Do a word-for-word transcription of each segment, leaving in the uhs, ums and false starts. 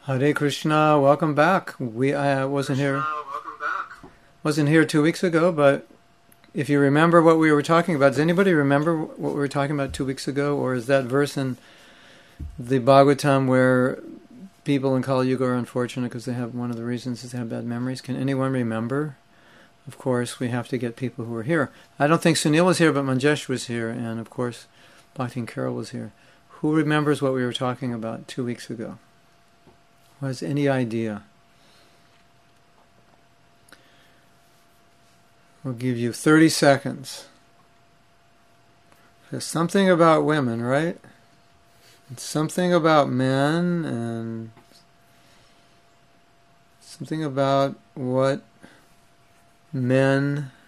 Hare Krishna, welcome back. We I wasn't Krishna, here welcome back. wasn't here two weeks ago, but if you remember what we were talking about, does anybody remember what we were talking about two weeks ago, or is that verse in the Bhagavatam where people in Kali Yuga are unfortunate because they have one of the reasons is they have bad memories? Can anyone remember? Of course, we have to get people who are here. I don't think Sunil was here, but Manjesh was here, and of course, Bhakti and Carol was here. Who remembers what we were talking about two weeks ago? Who has any idea? We'll give you thirty seconds. There's something about women, right? It's something about men, and something about what men,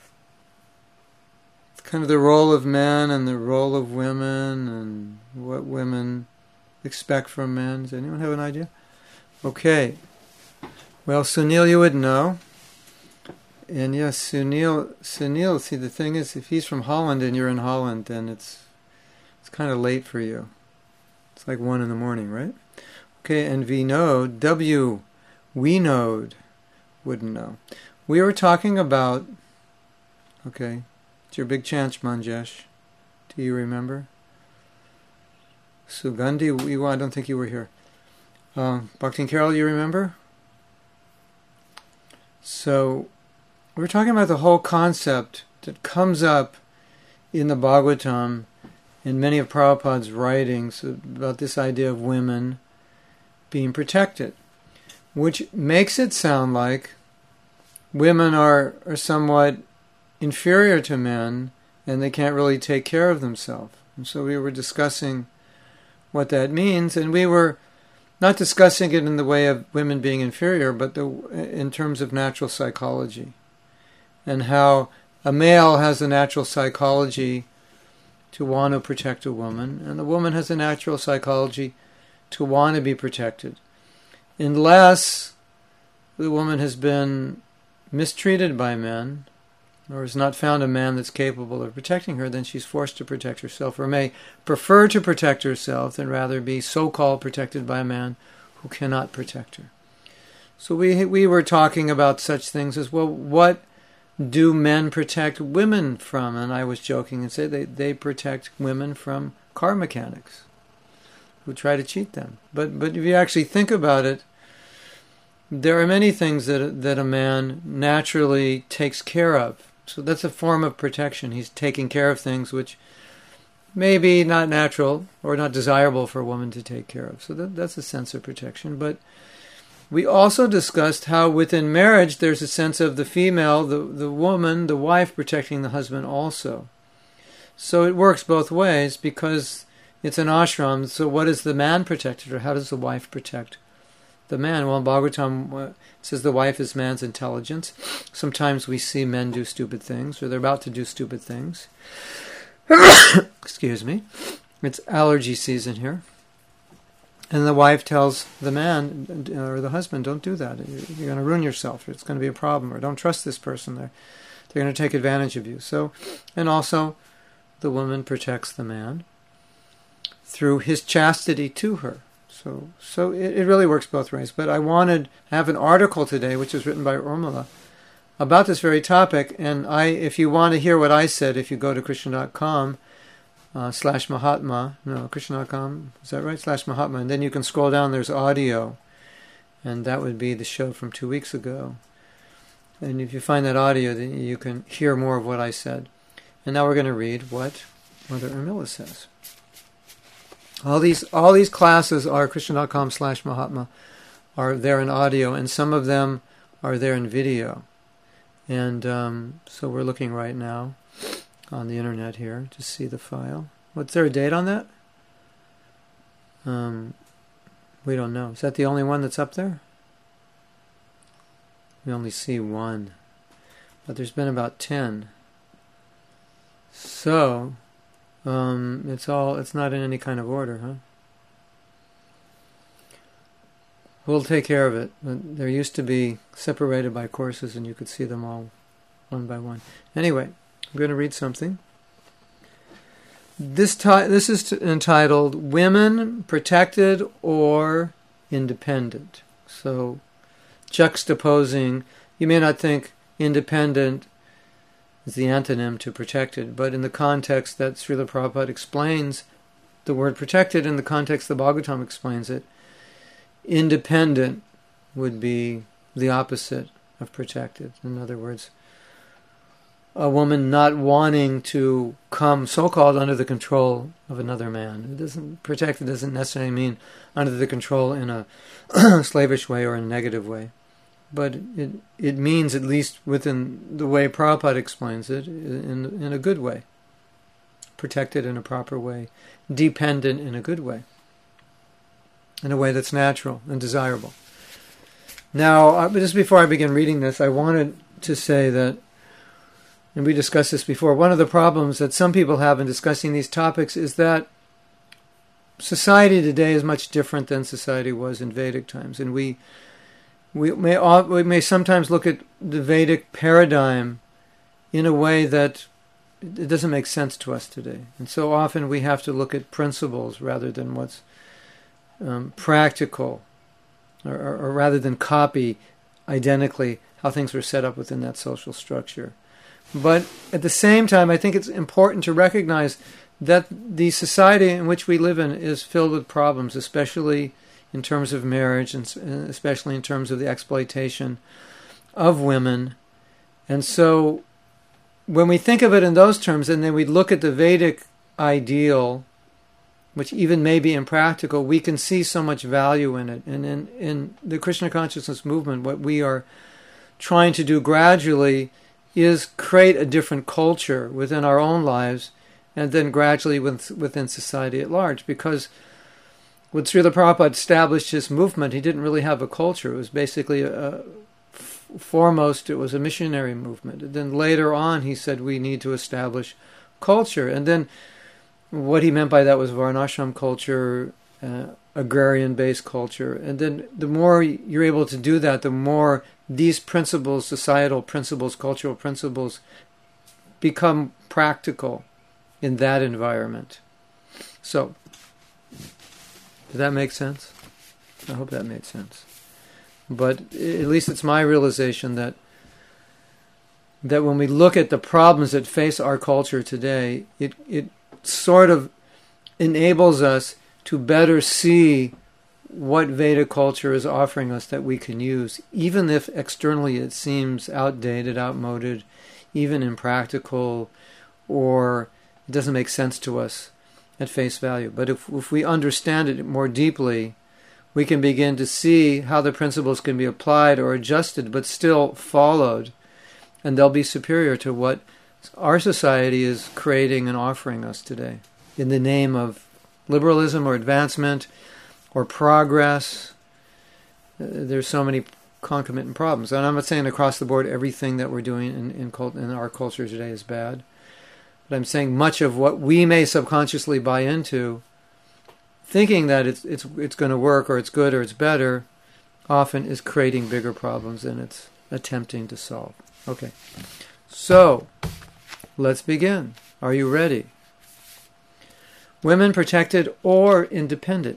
it's kind of the role of men and the role of women and what women expect from men. Does anyone have an idea? Okay. Well, Sunil, you would know. And yes, Sunil, Sunil, see, the thing is, if he's from Holland and you're in Holland, then it's it's kind of late for you. It's like one in the morning, right? Okay, and Vinod, W, Winod, wouldn't know. We were talking about, okay, it's your big chance, Manjesh. Do you remember? Sugandhi, we, I don't think you were here. Uh, Bhakti and Carol, you remember? So, we're talking about the whole concept that comes up in the Bhagavatam, in many of Prabhupada's writings, about this idea of women being protected, which makes it sound like women are, are somewhat inferior to men and they can't really take care of themselves. And so we were discussing what that means, and we were not discussing it in the way of women being inferior, but the, in terms of natural psychology, and how a male has a natural psychology to want to protect a woman, and the woman has a natural psychology to want to be protected. Unless the woman has been mistreated by men, or has not found a man that's capable of protecting her, then she's forced to protect herself, or may prefer to protect herself than rather be so-called protected by a man who cannot protect her. So we we were talking about such things as, well, what do men protect women from? And I was joking and said they, they protect women from car mechanics who try to cheat them. But but if you actually think about it, there are many things that that a man naturally takes care of. So that's a form of protection. He's taking care of things which may be not natural or not desirable for a woman to take care of. So that, that's a sense of protection. But we also discussed how within marriage there's a sense of the female, the, the woman, the wife protecting the husband also. So it works both ways because it's an ashram. So what is the man protected, or how does the wife protect the man? Well, in Bhagavatam it says the wife is man's intelligence. Sometimes we see men do stupid things, or they're about to do stupid things. Excuse me. It's allergy season here. And the wife tells the man, or the husband, don't do that. You're going to ruin yourself. It's going to be a problem. Or don't trust this person. They're, they're going to take advantage of you. So, and also, the woman protects the man through his chastity to her. So so it, it really works both ways. But I wanted to have an article today, which was written by Urmila, about this very topic. And I, if you want to hear what I said, if you go to krishna dot com uh, slash Mahatma, no, krishna dot com, is that right? Slash Mahatma. And then you can scroll down, there's audio. And that would be the show from two weeks ago. And if you find that audio, then you can hear more of what I said. And now we're going to read what Mother Urmila says. All these all these classes are krishna dot com slash Mahatma, are there in audio, and some of them are there in video. And um, so we're looking right now on the internet here to see the file. What's there a date on that? Um, we don't know. Is that the only one that's up there? We only see one. But there's been about ten. So Um, it's all, it's not in any kind of order, huh? We'll take care of it. But there used to be separated by courses and you could see them all one by one. Anyway, I'm going to read something. This, ti- this is t- entitled Women Protected or independent. So juxtaposing, you may not think independent is the antonym to protected, but in the context that Srila Prabhupada explains the word protected, in the context the Bhagavatam explains it, independent would be the opposite of protected. In other words, a woman not wanting to come so-called under the control of another man. It doesn't, protected doesn't necessarily mean under the control in a slavish way or a negative way. But it it means, at least within the way Prabhupada explains it, in in a good way. Protected in a proper way. Dependent in a good way. In a way that's natural and desirable. Now, just before I begin reading this, I wanted to say that, and we discussed this before, one of the problems that some people have in discussing these topics is that society today is much different than society was in Vedic times. And we we may we may sometimes look at the Vedic paradigm in a way that it doesn't make sense to us today. And so often we have to look at principles rather than what's um, practical, or, or, or rather than copy identically how things were set up within that social structure. But at the same time, I think it's important to recognize that the society in which we live in is filled with problems, especially in terms of marriage, and especially in terms of the exploitation of women. And so when we think of it in those terms, and then we look at the Vedic ideal, which even may be impractical, we can see so much value in it. And in, in the Krishna consciousness movement, what we are trying to do gradually is create a different culture within our own lives, and then gradually within society at large. Because when Srila Prabhupada established his movement, he didn't really have a culture. It was basically, a, a, foremost, it was a missionary movement. And then later on, he said we need to establish culture. And then what he meant by that was Varnashram culture, uh, agrarian-based culture. And then the more you're able to do that, the more these principles, societal principles, cultural principles, become practical in that environment. So, does that make sense? I hope that made sense. But at least it's my realization that that when we look at the problems that face our culture today, it it sort of enables us to better see what Vedic culture is offering us that we can use, even if externally it seems outdated, outmoded, even impractical, or it doesn't make sense to us at face value. But if, if we understand it more deeply, we can begin to see how the principles can be applied or adjusted, but still followed, and they'll be superior to what our society is creating and offering us today in the name of liberalism or advancement or progress. Uh, there's so many concomitant problems. And I'm not saying across the board everything that we're doing in, in, cult, in our culture today is bad. But I'm saying much of what we may subconsciously buy into, thinking that it's it's it's going to work or it's good or it's better, often is creating bigger problems than it's attempting to solve. Okay. So, let's begin. Are you ready? Women protected or independent.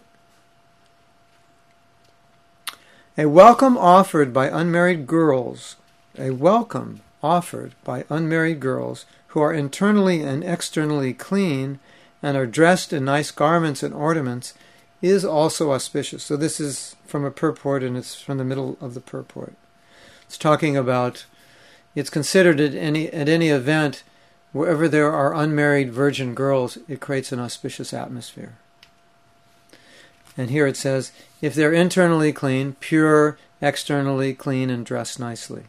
A welcome offered by unmarried girls, a welcome offered by unmarried girls who are internally and externally clean and are dressed in nice garments and ornaments is also auspicious. So this is from a purport, and it's from the middle of the purport. It's talking about, it's considered at any at any event, wherever there are unmarried virgin girls, it creates an auspicious atmosphere. And here it says, if they're internally clean, pure, externally clean, and dressed nicely.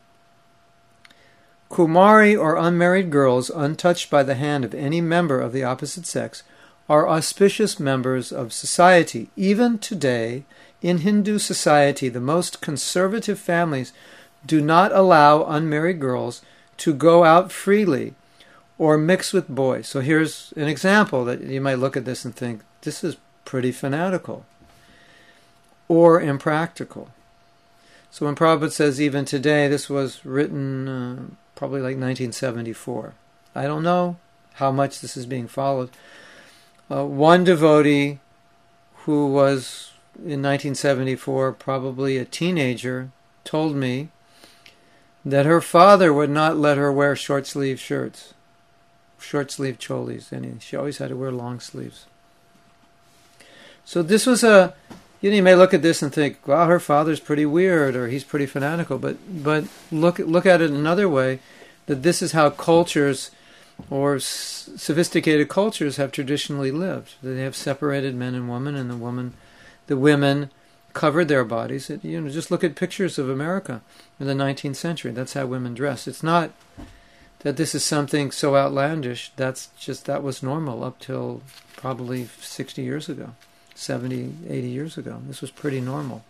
Kumari or unmarried girls, untouched by the hand of any member of the opposite sex, are auspicious members of society. Even today, in Hindu society, the most conservative families do not allow unmarried girls to go out freely or mix with boys. So here's an example that you might look at this and think, this is pretty fanatical or impractical. So when Prabhupada says even today, this was written uh, probably like nineteen seventy-four. I don't know how much this is being followed. Uh, one devotee who was in nineteen seventy-four, probably a teenager, told me that her father would not let her wear short-sleeve shirts, short-sleeve cholis, and she always had to wear long sleeves. So this was a, you know, you may look at this and think, wow, her father's pretty weird, or he's pretty fanatical, but but look look at it another way, that this is how cultures, or s- sophisticated cultures, have traditionally lived. They have separated men and women, and the woman, the women covered their bodies. It, you know, just look at pictures of America in the nineteenth century. That's how women dressed. It's not that this is something so outlandish. That's just, that was normal up till probably sixty years ago, seventy, eighty years ago. This was pretty normal.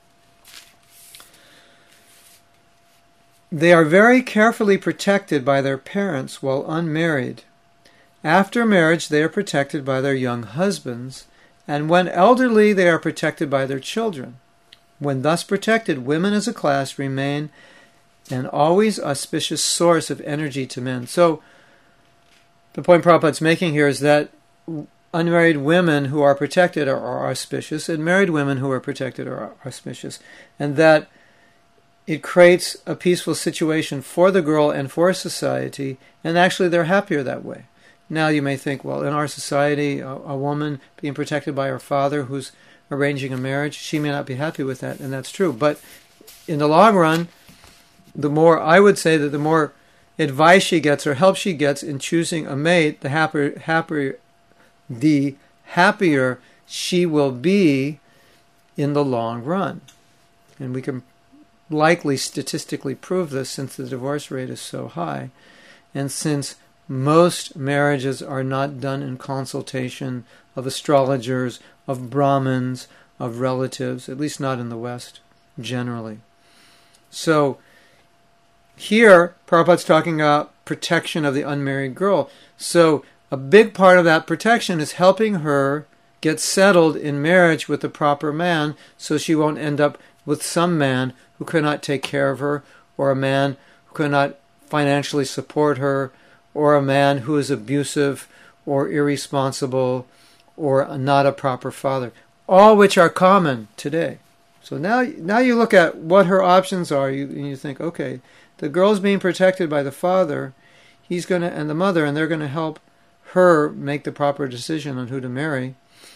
They are very carefully protected by their parents while unmarried. After marriage, they are protected by their young husbands, and when elderly, they are protected by their children. When thus protected, women as a class remain an always auspicious source of energy to men. So, the point Prabhupada's making here is that unmarried women who are protected are, are auspicious, and married women who are protected are auspicious, and that it creates a peaceful situation for the girl and for society, and actually they're happier that way. Now you may think, well, in our society, a, a woman being protected by her father who's arranging a marriage, she may not be happy with that, and that's true. But in the long run, the more, I would say that the more advice she gets or help she gets in choosing a mate, the happier, happier, the happier she will be in the long run. And we can likely statistically prove this, since the divorce rate is so high, and since most marriages are not done in consultation of astrologers, of Brahmins, of relatives, at least not in the West, generally. So here, Prabhupada's talking about protection of the unmarried girl. So a big part of that protection is helping her get settled in marriage with the proper man, so she won't end up with some man who cannot take care of her, or a man who cannot financially support her, or a man who is abusive or irresponsible or not a proper father, all which are common today. So now now you look at what her options are, you, and you think, okay, the girl's being protected by the father, he's going to, and the mother, and they're going to help her make the proper decision on who to marry.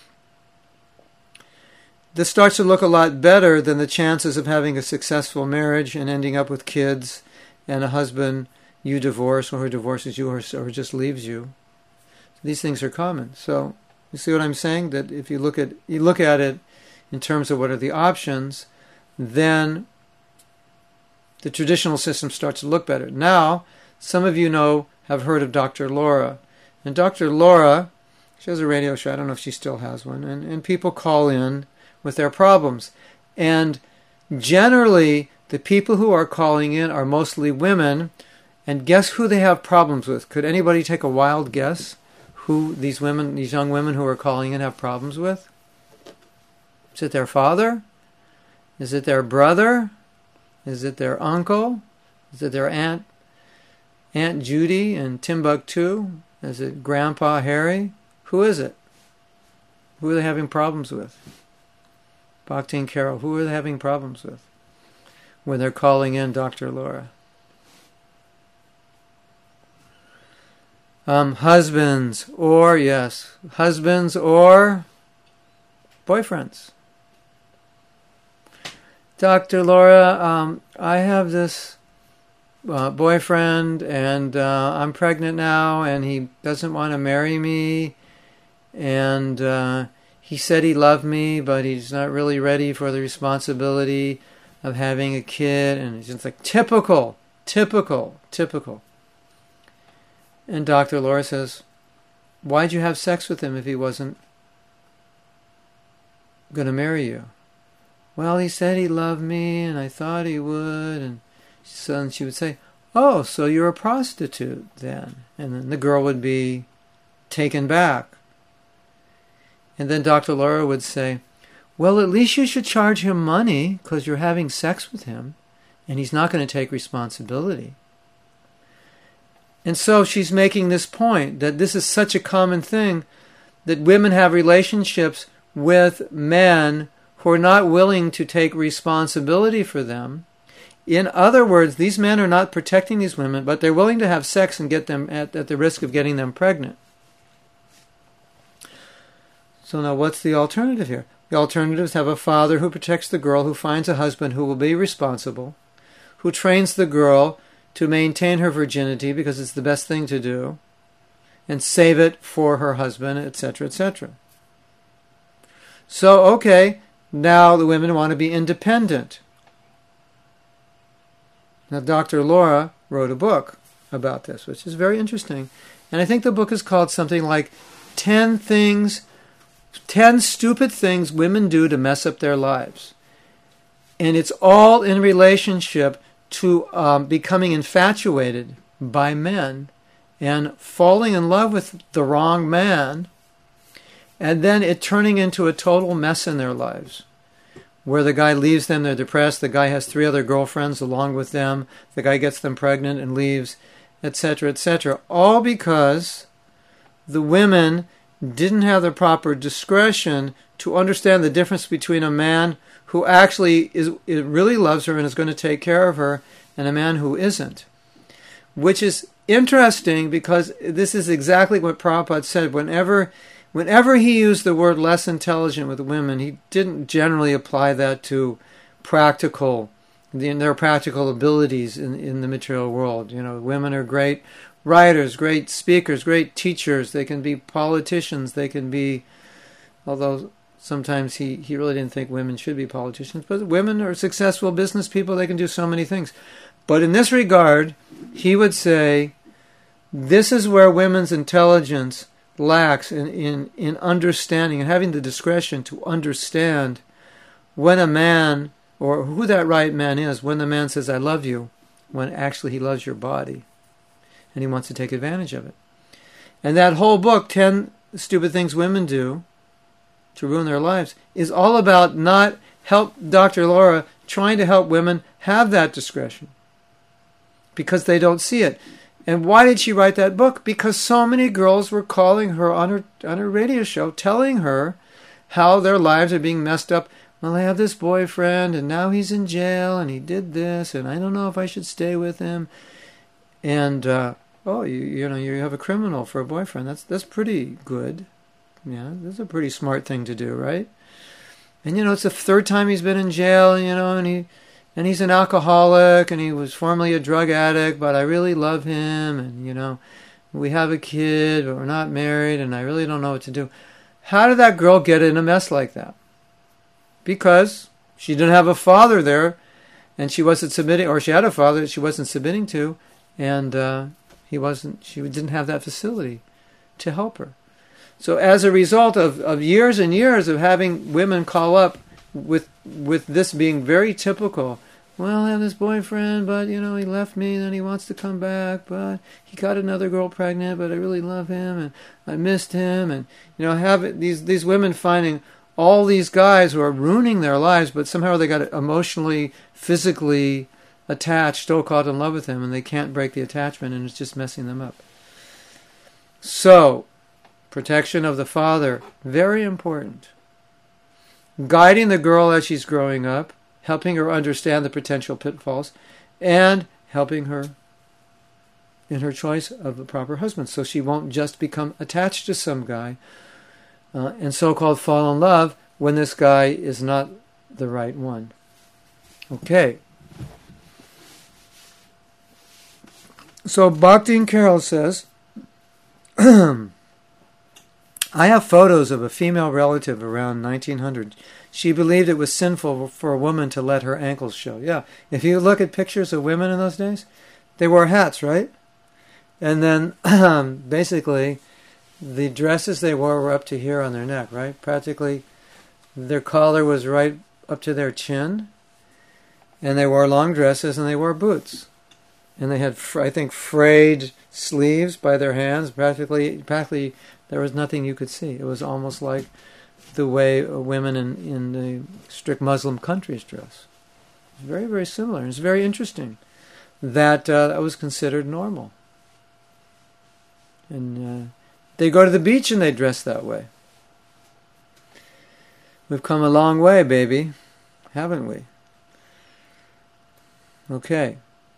This starts to look a lot better than the chances of having a successful marriage and ending up with kids and a husband you divorce, or who divorces you, or, or just leaves you. These things are common. So you see what I'm saying? That if you look at you look at it in terms of what are the options, then the traditional system starts to look better. Now, some of you know have heard of Doctor Laura, and Doctor Laura, she has a radio show. I don't know if she still has one, and, and people call in with their problems. And generally, the people who are calling in are mostly women, and guess who they have problems with? Could anybody take a wild guess who these women, these young women who are calling in have problems with? Is it their father? Is it their brother? Is it their uncle? Is it their aunt, Aunt Judy in Timbuktu? Is it Grandpa Harry? Who is it? Who are they having problems with? Bhakti and Carol, who are they having problems with when they're calling in Doctor Laura? Um, husbands, or, yes, husbands or boyfriends. Doctor Laura, um, I have this uh, boyfriend, and uh, I'm pregnant now, and he doesn't want to marry me, and uh, he said he loved me, but he's not really ready for the responsibility of having a kid, and it's just like typical, typical, typical. And Doctor Laura says, why'd you have sex with him if he wasn't going to marry you? Well, he said he loved me, and I thought he would. And so she would say, oh, so you're a prostitute then. And then the girl would be taken back. And then Doctor Laura would say, well, at least you should charge him money because you're having sex with him, and he's not going to take responsibility. And so she's making this point that this is such a common thing, that women have relationships with men who are not willing to take responsibility for them. In other words, these men are not protecting these women, but they're willing to have sex and get them at, at the risk of getting them pregnant. So now what's the alternative here? The alternative is have a father who protects the girl, who finds a husband who will be responsible, who trains the girl to maintain her virginity because it's the best thing to do, and save it for her husband, et cetera, et cetera. So, okay, now the women want to be independent. Now, Doctor Laura wrote a book about this, which is very interesting. And I think the book is called something like ten things, ten stupid things women do to mess up their lives. And it's all in relationship to um, becoming infatuated by men and falling in love with the wrong man, and then it turning into a total mess in their lives, where the guy leaves them, they're depressed, the guy has three other girlfriends along with them, the guy gets them pregnant and leaves, et cetera, et cetera. All because the women didn't have the proper discretion to understand the difference between a man who actually is really loves her and is going to take care of her, and a man who isn't. Which is interesting because this is exactly what Prabhupada said. Whenever whenever he used the word less intelligent with women, he didn't generally apply that to practical, their practical abilities in, in the material world. You know, women are great writers, great speakers, great teachers. They can be politicians. They can be, although sometimes he, he really didn't think women should be politicians, but women are successful business people. They can do so many things. But in this regard, he would say, this is where women's intelligence lacks in, in, in understanding and having the discretion to understand when a man, or who that right man is, when the man says, I love you, when actually he loves your body and he wants to take advantage of it. And that whole book, ten Stupid Things Women Do to Ruin Their Lives, is all about not help Doctor Laura trying to help women have that discretion because they don't see it. And why did she write that book? Because so many girls were calling her on her on her radio show, telling her how their lives are being messed up. Well, I have this boyfriend, and now he's in jail, and he did this, and I don't know if I should stay with him. And uh, oh, you you know, you have a criminal for a boyfriend. That's that's pretty good. Yeah, that's a pretty smart thing to do, right? And you know, it's the third time he's been in jail, you know, and he. And he's an alcoholic, and he was formerly a drug addict, but I really love him, and, you know, we have a kid, but we're not married, and I really don't know what to do. How did that girl get in a mess like that? Because she didn't have a father there, and she wasn't submitting, or she had a father that she wasn't submitting to, and uh, he wasn't. She didn't have that facility to help her. So as a result of, of years and years of having women call up, with with this being very typical, well, I have this boyfriend, but, you know, he left me, and then he wants to come back, but he got another girl pregnant, but I really love him, and I missed him, and, you know, have these these women finding all these guys who are ruining their lives, but somehow they got emotionally, physically attached, still caught in love with him, and they can't break the attachment, and it's just messing them up. So, protection of the father, very important. Guiding the girl as she's growing up, helping her understand the potential pitfalls, and helping her in her choice of a proper husband, so she won't just become attached to some guy uh, and so-called fall in love when this guy is not the right one. Okay. So Bhakti Carol says, I have photos of a female relative around nineteen hundred. She believed it was sinful for a woman to let her ankles show. Yeah, if you look at pictures of women in those days, they wore hats, right? And then basically the dresses they wore were up to here on their neck, right? Practically their collar was right up to their chin. And they wore long dresses and they wore boots. And they had, I think, frayed sleeves by their hands. Practically, practically there was nothing you could see. It was almost like the way women in, in the strict Muslim countries dress. Very, very similar. And it's very interesting that uh, that was considered normal. And uh, they go to the beach and they dress that way. We've come a long way, baby, haven't we? Okay.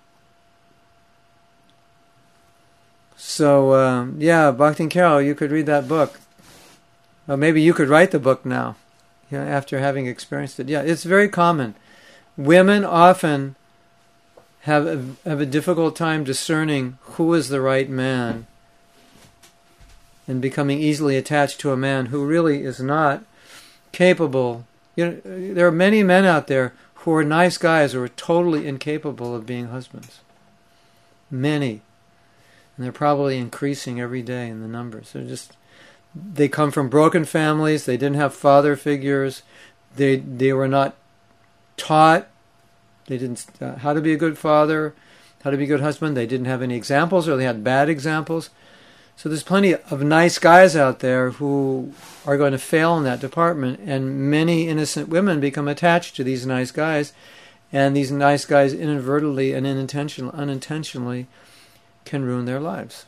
So, uh, yeah, Bhakti and Carol, you could read that book. Or maybe you could write the book now, you know, after having experienced it. Yeah, it's very common. Women often have a, have a difficult time discerning who is the right man and becoming easily attached to a man who really is not capable. You know, there are many men out there who are nice guys who are totally incapable of being husbands. Many. And they're probably increasing every day in the numbers. They're just, they come from broken families. They didn't have father figures. They they were not taught. They didn't uh, how to be a good father, how to be a good husband. They didn't have any examples, or they had bad examples. So there's plenty of nice guys out there who are going to fail in that department, and many innocent women become attached to these nice guys, and these nice guys inadvertently and unintentionally, unintentionally can ruin their lives.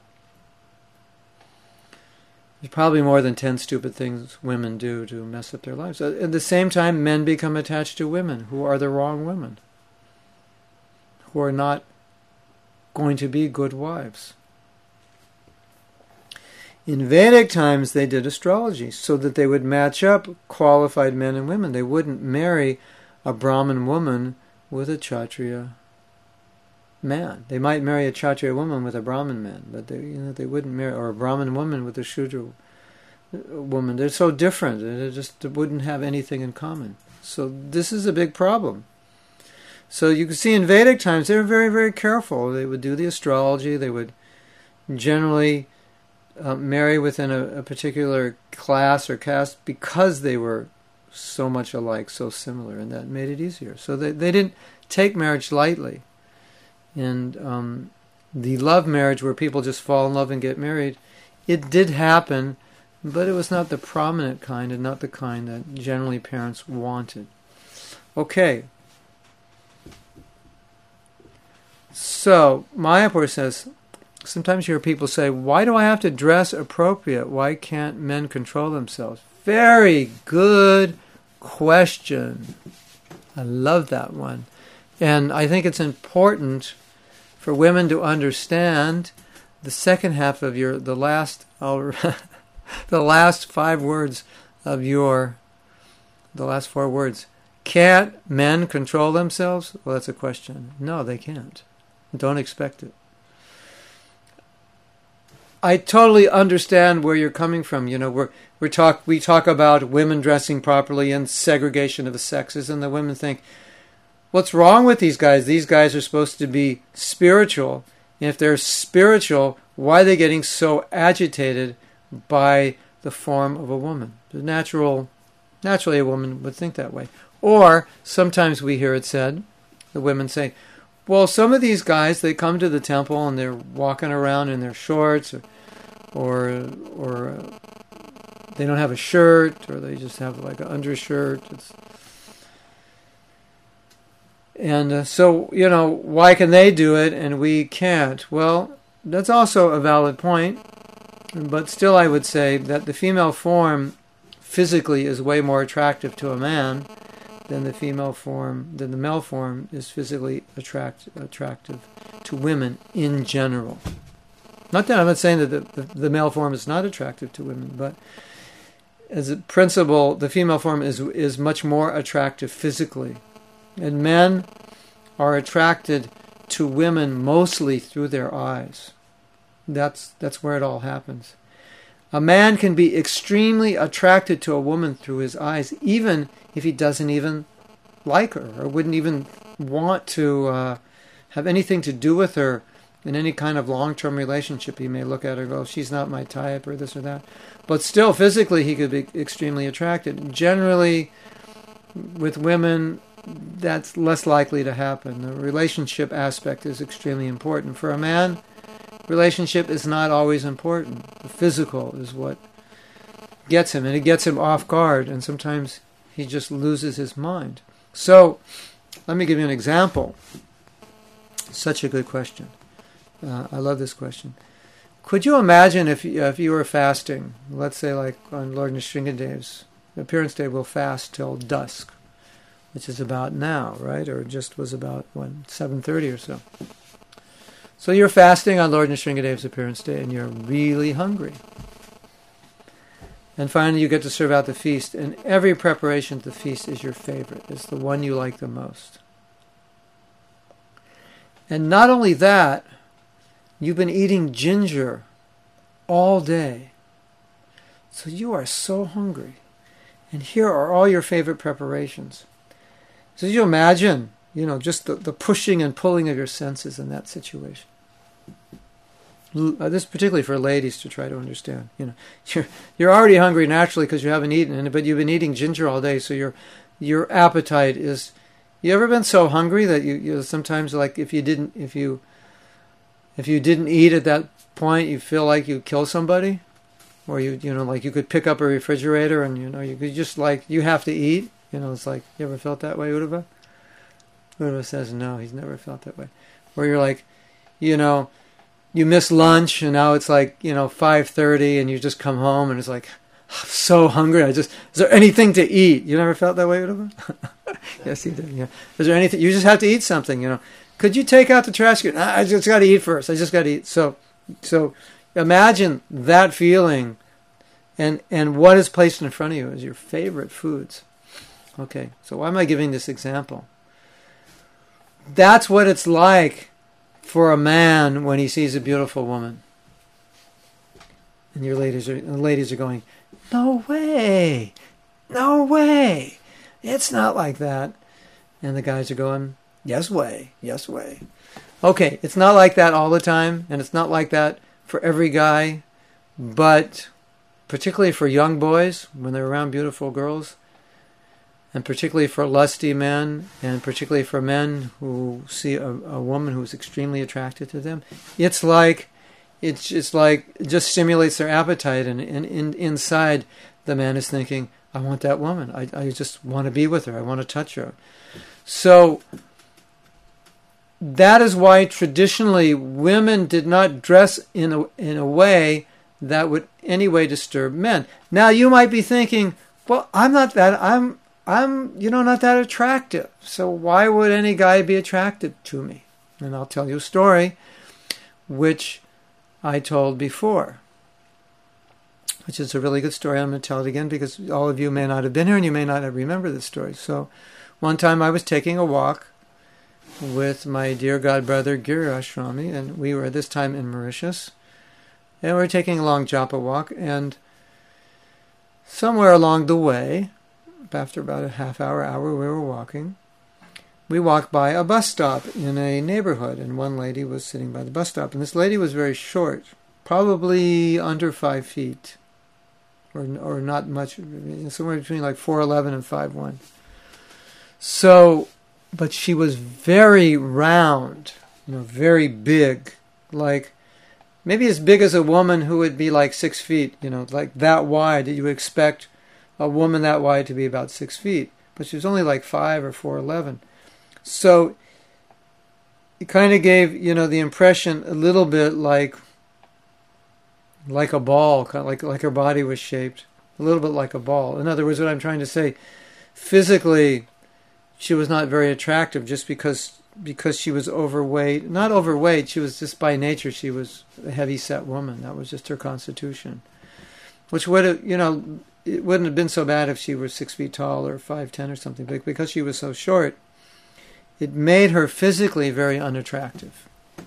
There's probably more than ten stupid things women do to mess up their lives. At the same time, men become attached to women who are the wrong women, who are not going to be good wives. In Vedic times, they did astrology so that they would match up qualified men and women. They wouldn't marry a Brahmin woman with a Kshatriya man. They might marry a Kshatriya woman with a Brahmin man, but they, you know, they wouldn't marry, or a Brahmin woman with a Shudra woman. They're so different. They just wouldn't have anything in common. So this is a big problem. So you can see in Vedic times, they were very, very careful. They would do the astrology. They would generally uh, marry within a, a particular class or caste because they were so much alike, so similar, and that made it easier. So they, they didn't take marriage lightly. And um, the love marriage where people just fall in love and get married, it did happen, but it was not the prominent kind and not the kind that generally parents wanted. Okay. So, Mayapur says, sometimes you hear people say, why do I have to dress appropriate? Why can't men control themselves? Very good question. I love that one. And I think it's important for women to understand the second half of your, the last, I'll, the last five words of your, the last four words. Can't men control themselves? Well, that's a question. No, they can't. Don't expect it. I totally understand where you're coming from. You know, we're, we talk, we talk about women dressing properly and segregation of the sexes, and the women think, what's wrong with these guys? These guys are supposed to be spiritual. And if they're spiritual, why are they getting so agitated by the form of a woman? The natural, naturally a woman would think that way. Or sometimes we hear it said, the women say, well, some of these guys, they come to the temple and they're walking around in their shorts, or or, or uh, they don't have a shirt, or they just have like an undershirt. It's, And uh, so, you know, why can they do it and we can't? Well, that's also a valid point. But still I would say that the female form physically is way more attractive to a man than the female form, than the male form is physically attract, attractive to women in general. Not that I'm not saying that the, the, the male form is not attractive to women, but as a principle, the female form is is much more attractive physically. And men are attracted to women mostly through their eyes. That's that's where it all happens. A man can be extremely attracted to a woman through his eyes, even if he doesn't even like her or wouldn't even want to uh, have anything to do with her in any kind of long-term relationship. He may look at her and go, she's not my type, or this or that. But still, physically, he could be extremely attracted. Generally, with women, that's less likely to happen. The relationship aspect is extremely important. For a man, relationship is not always important. The physical is what gets him, and it gets him off guard, and sometimes he just loses his mind. So, let me give you an example. Such a good question. Uh, I love this question. Could you imagine if, if you were fasting, let's say like on Lord Nrsingadev's Appearance Day will fast till dusk, which is about now, right? Or just was about, what, seven thirty or so. So you're fasting on Lord Nrsingadev's Appearance Day, and you're really hungry. And finally you get to serve out the feast, and every preparation to the feast is your favorite. It's the one you like the most. And not only that, you've been eating ginger all day. So you are so hungry. And here are all your favorite preparations. So you imagine, you know, just the, the pushing and pulling of your senses in that situation. This is particularly for ladies to try to understand. You know, you're you're already hungry naturally because you haven't eaten, but you've been eating ginger all day, so your your appetite is. You ever been so hungry that you, you sometimes, like, if you didn't if you if you didn't eat at that point, you feel like you'd kill somebody, or you you know like you could pick up a refrigerator and you know you could just like you have to eat. You know, it's like, you ever felt that way, Uddhava? Uddhava says no, he's never felt that way. Where you're like, you know, you miss lunch and now it's like, you know, five thirty and you just come home and it's like, I'm so hungry. I just, is there anything to eat? You never felt that way, Uddhava? Yes, he did. Yeah. Is there anything? You just have to eat something, you know. Could you take out the trash can? I just got to eat first. I just got to eat. So, so imagine that feeling, and and what is placed in front of you as your favorite foods. Okay, so why am I giving this example? That's what it's like for a man when he sees a beautiful woman. And your ladies are, the ladies are going, no way, no way, it's not like that. And the guys are going, yes way, yes way. Okay, it's not like that all the time, and it's not like that for every guy, but particularly for young boys, when they're around beautiful girls, and particularly for lusty men, and particularly for men who see a, a woman who's extremely attracted to them, it's like, it's just like, it just stimulates their appetite, and, and, and inside the man is thinking, I want that woman. I, I just want to be with her. I want to touch her. So that is why traditionally women did not dress in a, in a way that would anyway disturb men. Now you might be thinking, well, I'm not that, I'm, I'm, you know, not that attractive. So why would any guy be attracted to me? And I'll tell you a story, which I told before, which is a really good story. I'm going to tell it again because all of you may not have been here and you may not remember this story. So one time I was taking a walk with my dear godbrother Girirashrami, and we were at this time in Mauritius, and we were taking a long japa walk, and somewhere along the way, after about a half hour, hour we were walking, we walked by a bus stop in a neighborhood, and one lady was sitting by the bus stop, and this lady was very short, probably under five feet, or or not much, somewhere between like four eleven and five one. So, but she was very round, you know, very big, like maybe as big as a woman who would be like six feet, you know, like that wide. You would expect a woman that wide to be about six feet, but she was only like five or four eleven. So it kind of gave, you know, the impression a little bit like like a ball, kind of like like her body was shaped a little bit like a ball. In other words, what I'm trying to say, physically, she was not very attractive just because because she was overweight. Not overweight, she was just by nature, she was a heavy-set woman. That was just her constitution. Which would have, you know, it wouldn't have been so bad if she were six feet tall or five ten or something. But because she was so short, it made her physically very unattractive.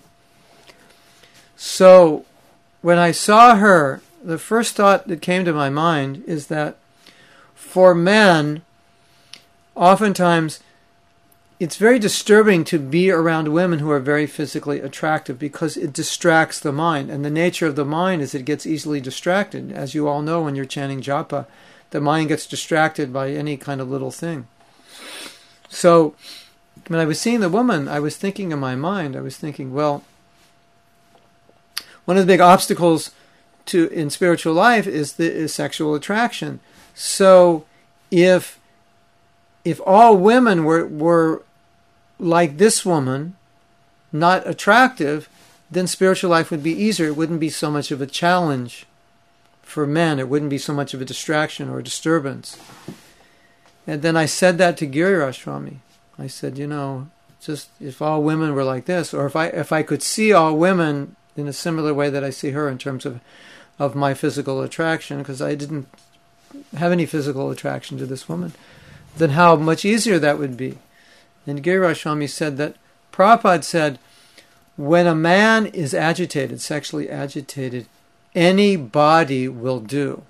So when I saw her, the first thought that came to my mind is that for men, oftentimes it's very disturbing to be around women who are very physically attractive because it distracts the mind. And the nature of the mind is it gets easily distracted. As you all know, when you're chanting japa, the mind gets distracted by any kind of little thing. So when I was seeing the woman, I was thinking in my mind, I was thinking, well, one of the big obstacles to in spiritual life is the is sexual attraction. So if if all women were were like this woman, not attractive, then spiritual life would be easier. It wouldn't be so much of a challenge for men. It wouldn't be so much of a distraction or a disturbance. And then I said that to Giriraj Swami. I said, you know, just if all women were like this, or if I if I could see all women in a similar way that I see her in terms of, of my physical attraction, because I didn't have any physical attraction to this woman, then how much easier that would be. And Giriraj Swami said that Prabhupada said, when a man is agitated, sexually agitated, any body will do.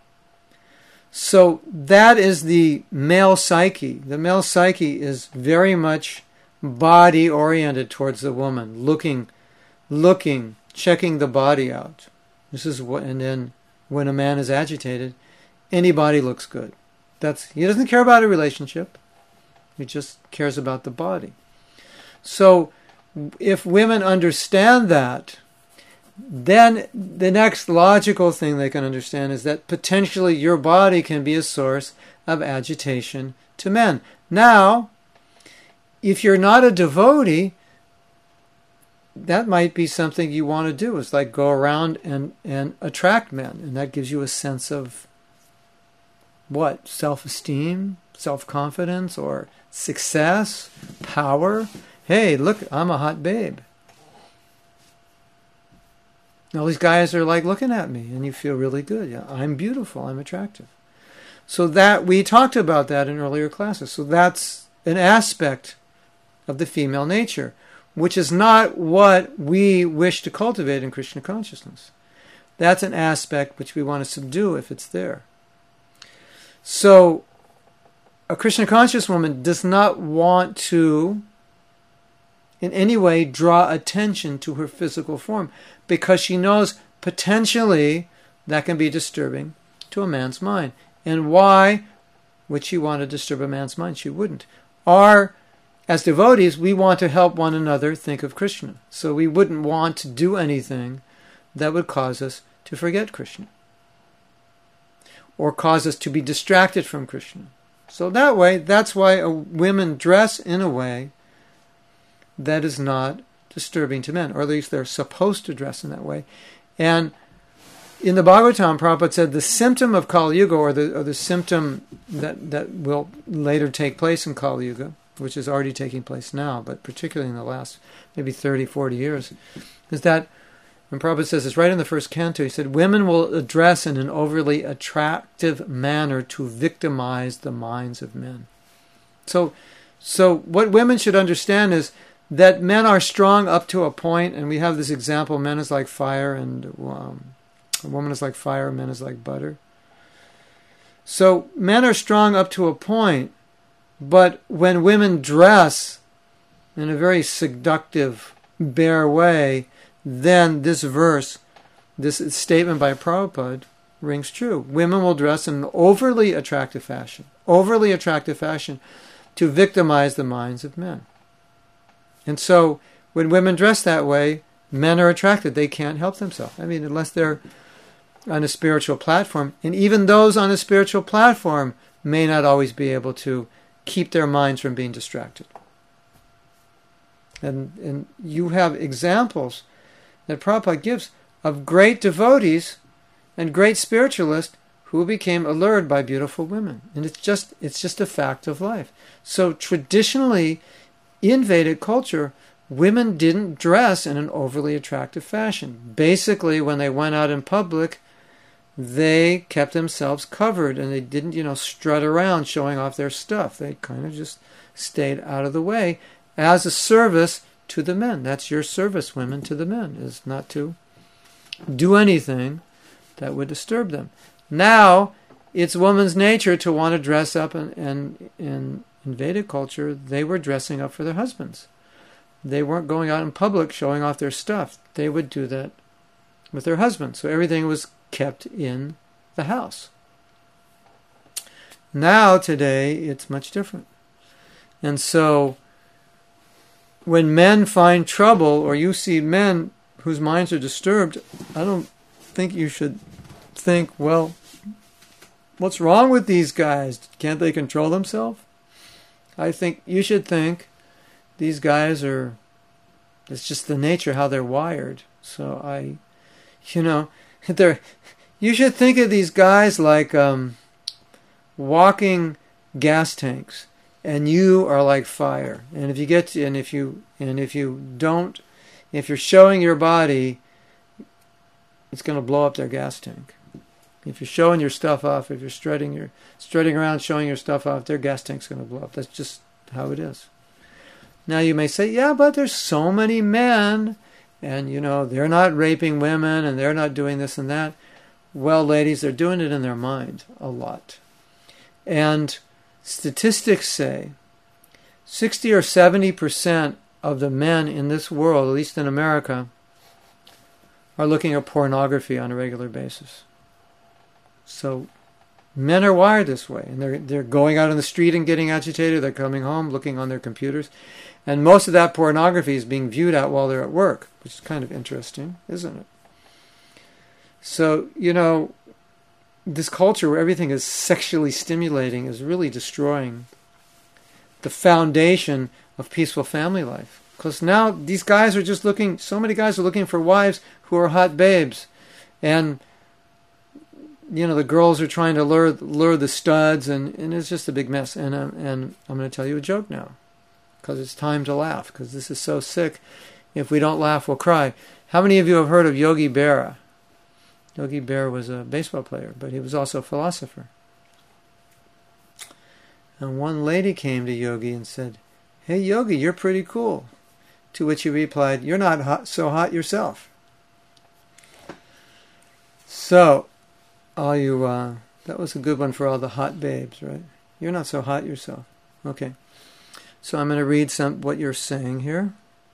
So that is the male psyche. The male psyche is very much body oriented towards the woman, looking, looking, checking the body out. This is what, and then when a man is agitated, any body looks good. That's he doesn't care about a relationship. He just cares about the body. So if women understand that, then the next logical thing they can understand is that potentially your body can be a source of agitation to men. Now, if you're not a devotee, that might be something you want to do. It's like go around and, and attract men. And that gives you a sense of what? Self-esteem, self-confidence, or success, power. Hey, look, I'm a hot babe. All these guys are like looking at me, and you feel really good. Yeah, I'm beautiful. I'm attractive. So that we talked about that in earlier classes. So that's an aspect of the female nature, which is not what we wish to cultivate in Krishna consciousness. That's an aspect which we want to subdue if it's there. So a Krishna conscious woman does not want to in any way draw attention to her physical form, because she knows potentially that can be disturbing to a man's mind. And why would she want to disturb a man's mind? She wouldn't. Our, as devotees, we want to help one another think of Krishna. So we wouldn't want to do anything that would cause us to forget Krishna, or cause us to be distracted from Krishna. So that way, that's why a, women dress in a way that is not disturbing to men, or at least they're supposed to dress in that way. And in the Bhagavatam, Prabhupada said the symptom of Kali Yuga, or the, or the symptom that, that will later take place in Kali Yuga, which is already taking place now, but particularly in the last maybe thirty, forty years, is that, when Prabhupada says this right in the first canto, he said, women will dress in an overly attractive manner to victimize the minds of men. So, so what women should understand is that men are strong up to a point, and we have this example, men is like fire, and um, a woman is like fire, men is like butter. So men are strong up to a point, but when women dress in a very seductive, bare way, then this verse, this statement by Prabhupada, rings true. Women will dress in an overly attractive fashion, overly attractive fashion to victimize the minds of men. And so when women dress that way, men are attracted. They can't help themselves. I mean, unless they're on a spiritual platform. And even those on a spiritual platform may not always be able to keep their minds from being distracted. And, and you have examples that Prabhupada gives of great devotees and great spiritualists who became allured by beautiful women. And it's just it's just a fact of life. So traditionally, in Vedic culture, women didn't dress in an overly attractive fashion. Basically, when they went out in public, they kept themselves covered, and they didn't, you know, strut around showing off their stuff. They kind of just stayed out of the way as a service to the men. That's your service, women, to the men, is not to do anything that would disturb them. Now, it's woman's nature to want to dress up, and in, in, in Vedic culture, they were dressing up for their husbands. They weren't going out in public showing off their stuff. They would do that with their husbands. So everything was kept in the house. Now, today, it's much different. And so, when men find trouble, or you see men whose minds are disturbed, I don't think you should think, well, what's wrong with these guys? Can't they control themselves? I think you should think these guys are, it's just the nature how they're wired. So I, you know, they're, You should think of these guys like um, walking gas tanks, and you are like fire. And if you get to, and if you and if you don't, if you're showing your body, it's going to blow up their gas tank. If you're showing your stuff off, if you're strutting your strutting around showing your stuff off, their gas tank's going to blow up. That's just how it is. Now you may say, yeah, but there's so many men, and you know they're not raping women, and they're not doing this and that. Well, ladies, they're doing it in their mind a lot. And statistics say sixty or seventy percent of the men in this world, at least in America, are looking at pornography on a regular basis. So men are wired this way, and they're they're going out on the street and getting agitated. They're coming home, looking on their computers, and most of that pornography is being viewed at while they're at work, which is kind of interesting, isn't it? So, you know, this culture where everything is sexually stimulating is really destroying the foundation of peaceful family life. Because now these guys are just looking, so many guys are looking for wives who are hot babes. And, you know, the girls are trying to lure lure the studs, and, and it's just a big mess. And, um, and I'm going to tell you a joke now, because it's time to laugh, because this is so sick. If we don't laugh, we'll cry. How many of you have heard of Yogi Berra? Yogi Berra was a baseball player, but he was also a philosopher. And one lady came to Yogi and said, "Hey, Yogi, you're pretty cool." To which he replied, "You're not hot, so hot yourself." So, all you, uh, that was a good one for all the hot babes, right? You're not so hot yourself. Okay. So I'm going to read some what you're saying here.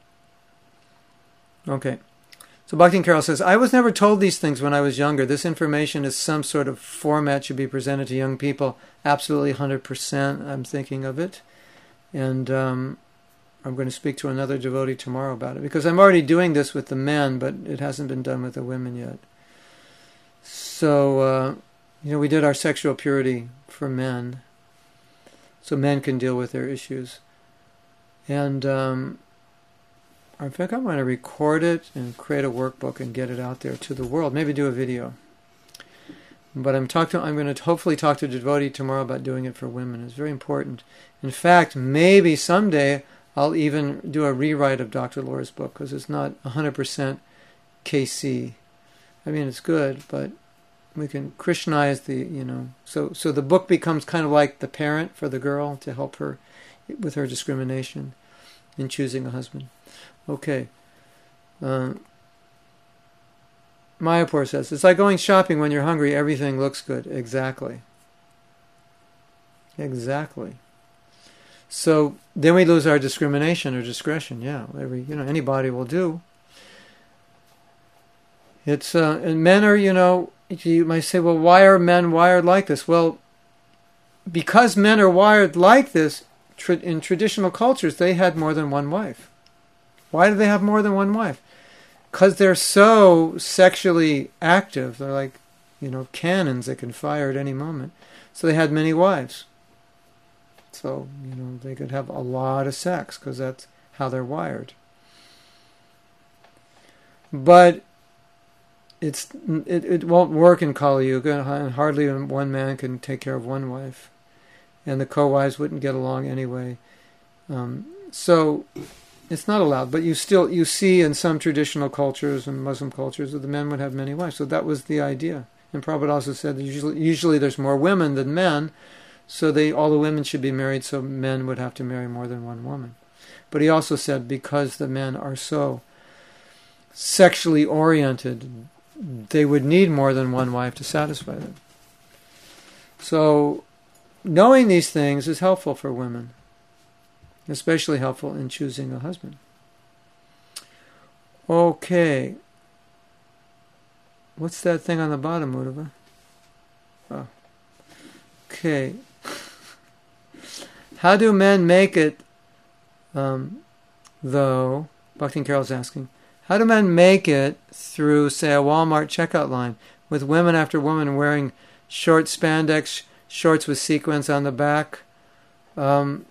Okay. So Bhakti Carol says, I was never told these things when I was younger. This information is some sort of format should be presented to young people. Absolutely one hundred percent I'm thinking of it. And um, I'm going to speak to another devotee tomorrow about it. Because I'm already doing this with the men, but it hasn't been done with the women yet. So, uh, you know, we did our sexual purity for men. So men can deal with their issues. And um, I think I'm going to record it and create a workbook and get it out there to the world. Maybe do a video. But I'm talking. I'm going to hopefully talk to a devotee tomorrow about doing it for women. It's very important. In fact, maybe someday I'll even do a rewrite of Doctor Laura's book, because it's not one hundred percent K C. I mean, it's good, but we can Krishnaize the, you know. So, so the book becomes kind of like the parent for the girl to help her with her discrimination in choosing a husband. Okay. Uh, Mayapur says, it's like going shopping when you're hungry. Everything looks good. Exactly. Exactly. So then we lose our discrimination or discretion. Yeah, every you know anybody will do. It's uh, and men are you know you might say, well, why are men wired like this? Well, because men are wired like this, tra- in traditional cultures they had more than one wife. Why do they have more than one wife? Because they're so sexually active. They're like, you know, cannons that can fire at any moment. So they had many wives. So, you know, they could have a lot of sex because that's how they're wired. But it's it, it won't work in Kali Yuga, and hardly one man can take care of one wife. And the co-wives wouldn't get along anyway. Um, so... It's not allowed, but you still you see in some traditional cultures and Muslim cultures that the men would have many wives. So that was the idea. And Prabhupada also said that usually usually there's more women than men, so they all the women should be married, so men would have to marry more than one woman. But he also said because the men are so sexually oriented, they would need more than one wife to satisfy them. So knowing these things is helpful for women. Especially helpful in choosing a husband. Okay. What's that thing on the bottom, Uddhava? Oh. Okay. How do men make it, um, though, Bhakti Carol's asking, how do men make it through, say, a Walmart checkout line with women after women wearing short spandex shorts with sequins on the back? Um...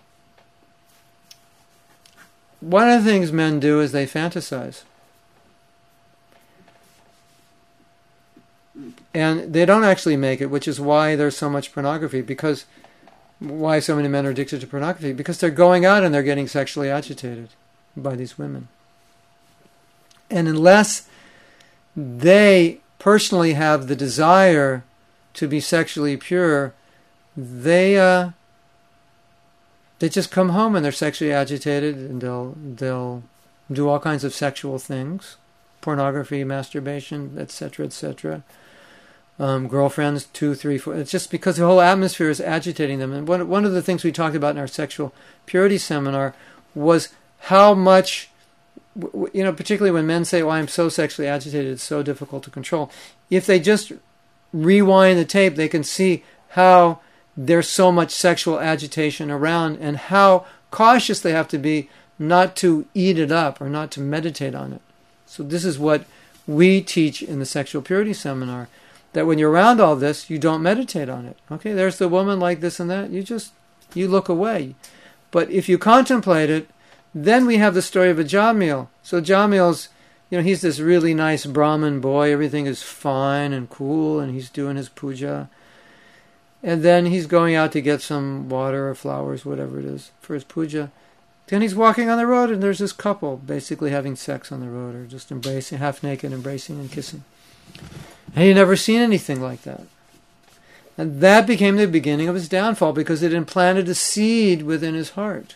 One of the things men do is they fantasize. And they don't actually make it, which is why there's so much pornography, because why so many men are addicted to pornography, because they're going out and they're getting sexually agitated by these women. And unless they personally have the desire to be sexually pure, they uh, they just come home and they're sexually agitated, and they'll they'll do all kinds of sexual things, pornography, masturbation, et cetera, et cetera. Um, girlfriends, two, three, four. It's just because the whole atmosphere is agitating them. And one one of the things we talked about in our sexual purity seminar was how much, you know, particularly when men say, "Well, I'm so sexually agitated, it's so difficult to control." If they just rewind the tape, they can see how there's so much sexual agitation around, and how cautious they have to be not to eat it up or not to meditate on it. So this is what we teach in the sexual purity seminar, that when you're around all this, you don't meditate on it. Okay, there's the woman like this and that. You just, you look away. But if you contemplate it, then we have the story of a Jamil. So Jamil's, you know, he's this really nice Brahmin boy. Everything is fine and cool, and he's doing his puja. And then he's going out to get some water or flowers, whatever it is, for his puja. Then he's walking on the road, and there's this couple basically having sex on the road, or just embracing, half naked, embracing and kissing. And he'd never seen anything like that. And that became the beginning of his downfall, because it implanted a seed within his heart.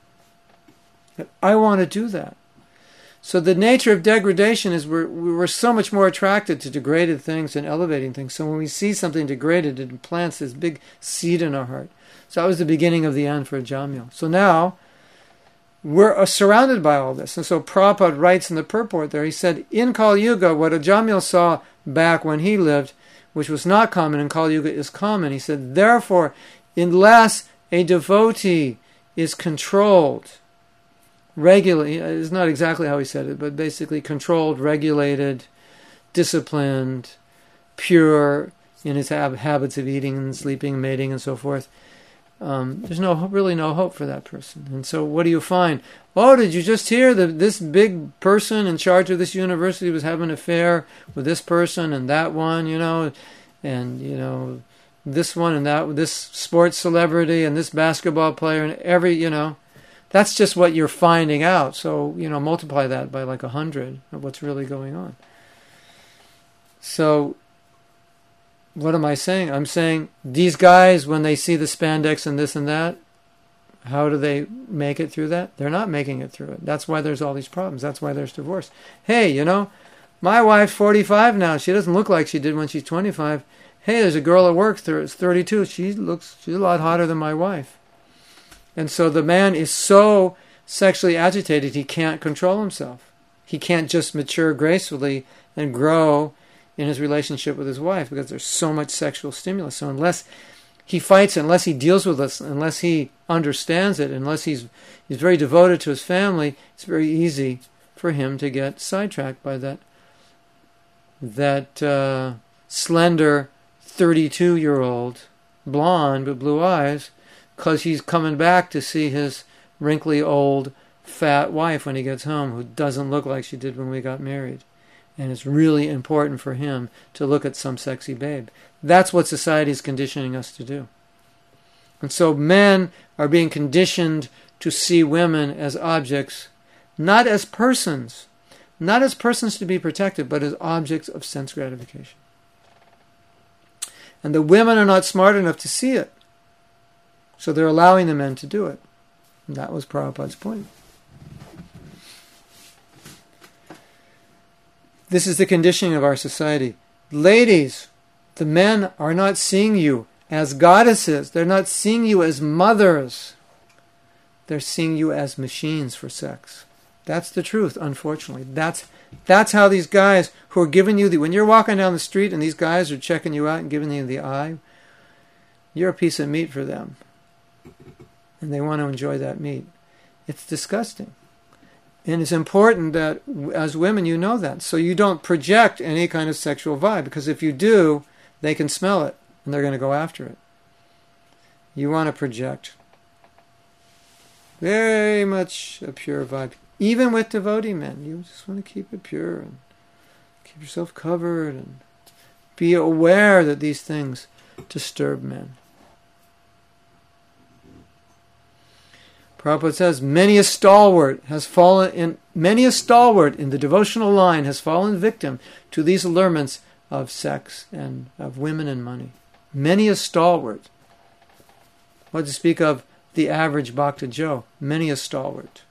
I want to do that. So the nature of degradation is we're, we're so much more attracted to degraded things than elevating things. So when we see something degraded, it implants this big seed in our heart. So that was the beginning of the end for Jamil. So now we're surrounded by all this. And so Prabhupada writes in the purport there, he said, in Kali Yuga, what Jamil saw back when he lived, which was not common in Kali Yuga, is common. He said, therefore, unless a devotee is controlled, regularly, it's not exactly how he said it, but basically controlled, regulated, disciplined, pure in his hab- habits of eating and sleeping, mating, and so forth, um, there's no really no hope for that person. And so what do you find? Oh, did you just hear that this big person in charge of this university was having an affair with this person and that one, you know, and, you know, this one and that, this sports celebrity and this basketball player and every, you know, that's just what you're finding out. So, you know, multiply that by like a hundred of what's really going on. So, what am I saying? I'm saying these guys, when they see the spandex and this and that, how do they make it through that? They're not making it through it. That's why there's all these problems. That's why there's divorce. Hey, you know, my wife's forty-five now. She doesn't look like she did when she's twenty-five. Hey, there's a girl at work that's thirty-two. She looks, she's a lot hotter than my wife. And so the man is so sexually agitated, he can't control himself. He can't just mature gracefully and grow in his relationship with his wife, because there's so much sexual stimulus. So unless he fights, unless he deals with this, unless he understands it, unless he's he's very devoted to his family, it's very easy for him to get sidetracked by that that uh, slender thirty-two-year-old blonde with blue eyes, because he's coming back to see his wrinkly old fat wife when he gets home, who doesn't look like she did when we got married. And it's really important for him to look at some sexy babe. That's what society is conditioning us to do. And so men are being conditioned to see women as objects, not as persons, not as persons to be protected, but as objects of sense gratification. And the women are not smart enough to see it. So they're allowing the men to do it. And that was Prabhupada's point. This is the conditioning of our society. Ladies, the men are not seeing you as goddesses. They're not seeing you as mothers. They're seeing you as machines for sex. That's the truth, unfortunately. That's that's how these guys who are giving you the... When you're walking down the street and these guys are checking you out and giving you the eye, you're a piece of meat for them. And they want to enjoy that meat. It's disgusting. And it's important that as women you know that. So you don't project any kind of sexual vibe. Because if you do, they can smell it. And they're going to go after it. You want to project very much a pure vibe. Even with devotee men. You just want to keep it pure. And keep yourself covered. And Be aware that these things disturb men. Prabhupada says, many a stalwart has fallen in many a stalwart in the devotional line has fallen victim to these allurements of sex and of women and money. Many a stalwart. What to speak of the average Bhakta Joe? Many a stalwart.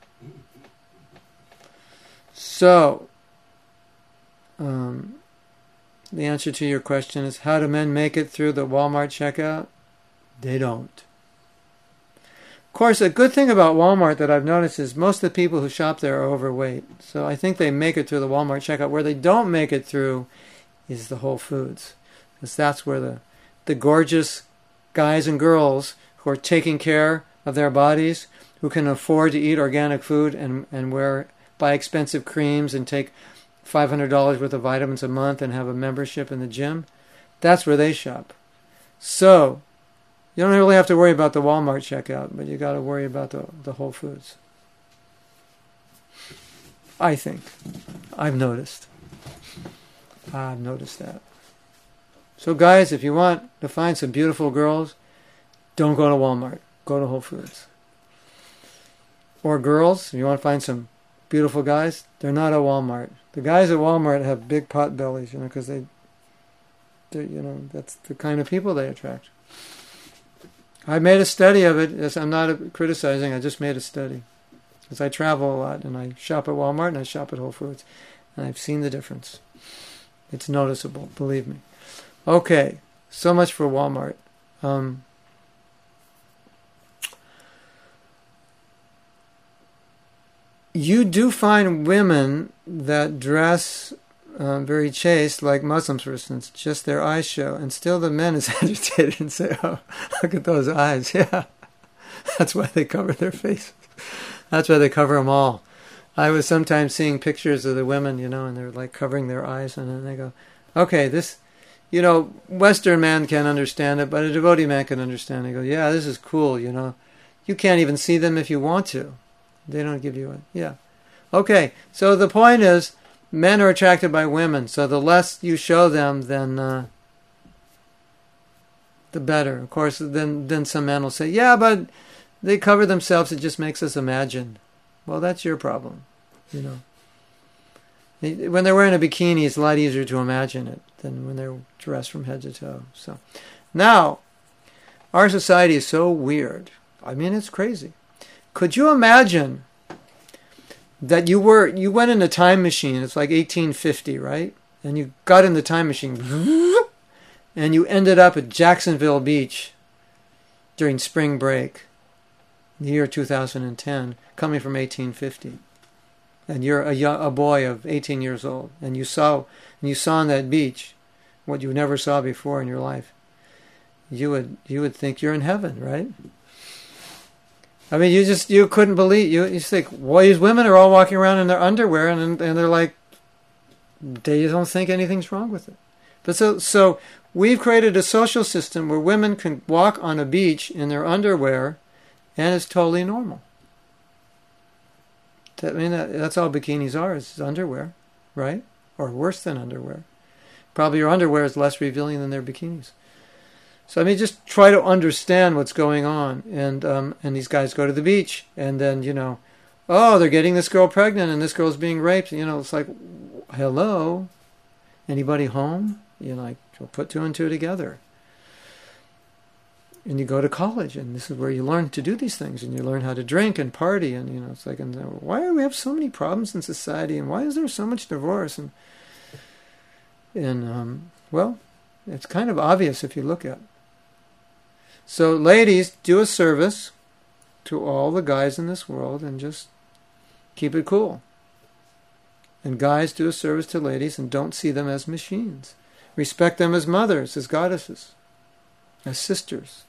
So, um, the answer to your question is, how do men make it through the Walmart checkout? They don't. Of course, a good thing about Walmart that I've noticed is most of the people who shop there are overweight. So I think they make it through the Walmart checkout. Where they don't make it through is the Whole Foods. Because that's where the, the gorgeous guys and girls who are taking care of their bodies, who can afford to eat organic food and, and wear buy expensive creams and take five hundred dollars worth of vitamins a month and have a membership in the gym, that's where they shop. So, you don't really have to worry about the Walmart checkout, but you got to worry about the, the Whole Foods. I think. I've noticed. I've noticed that. So guys, if you want to find some beautiful girls, don't go to Walmart. Go to Whole Foods. Or girls, if you want to find some beautiful guys, they're not at Walmart. The guys at Walmart have big pot bellies, you know, because they, they, you know, that's the kind of people they attract. I made a study of it. Yes, I'm not criticizing. I just made a study. Because I travel a lot, and I shop at Walmart, and I shop at Whole Foods. And I've seen the difference. It's noticeable, believe me. Okay, so much for Walmart. Um, you do find women that dress uh, very chaste, like Muslims, for instance. Just their eyes show. And still the men is agitated and say, oh, look at those eyes. Yeah, that's why they cover their faces. That's why they cover them all. I was sometimes seeing pictures of the women, you know, and they're like covering their eyes. And then they go, okay, this, you know, Western man can't understand it, but a devotee man can understand it. They go, yeah, this is cool, you know. You can't even see them if you want to. They don't give you a, yeah. Okay, so the point is, men are attracted by women, so the less you show them, then uh, the better. Of course, then, then some men will say, yeah, but they cover themselves, it just makes us imagine. Well, that's your problem, you know. When they're wearing a bikini, it's a lot easier to imagine it than when they're dressed from head to toe. So, now, our society is so weird. I mean, it's crazy. Could you imagine that you were you went in a time machine? It's like eighteen fifty, right? And you got in the time machine, and you ended up at Jacksonville Beach during spring break, the year two thousand ten, coming from eighteen fifty. And you're a young, a boy of eighteen years old, and you saw and you saw on that beach what you never saw before in your life. You would you would think you're in heaven, right? I mean, you just, you couldn't believe, you, you think, well, these women are all walking around in their underwear, and and they're like, they don't think anything's wrong with it. But so, so we've created a social system where women can walk on a beach in their underwear, and it's totally normal. I mean, that, that's all bikinis are, is underwear, right? Or worse than underwear. Probably your underwear is less revealing than their bikinis. So I mean, just try to understand what's going on. And um, and these guys go to the beach, and then, you know, oh, they're getting this girl pregnant, and this girl's being raped. You know, it's like, hello, anybody home? You know, like, you'll put two and two together. And you go to college, and this is where you learn to do these things, and you learn how to drink and party, and, you know, it's like, and why do we have so many problems in society, and why is there so much divorce? And, and um, well, it's kind of obvious if you look at it. So, ladies, do a service to all the guys in this world and just keep it cool. And guys, do a service to ladies and don't see them as machines. Respect them as mothers, as goddesses, as sisters.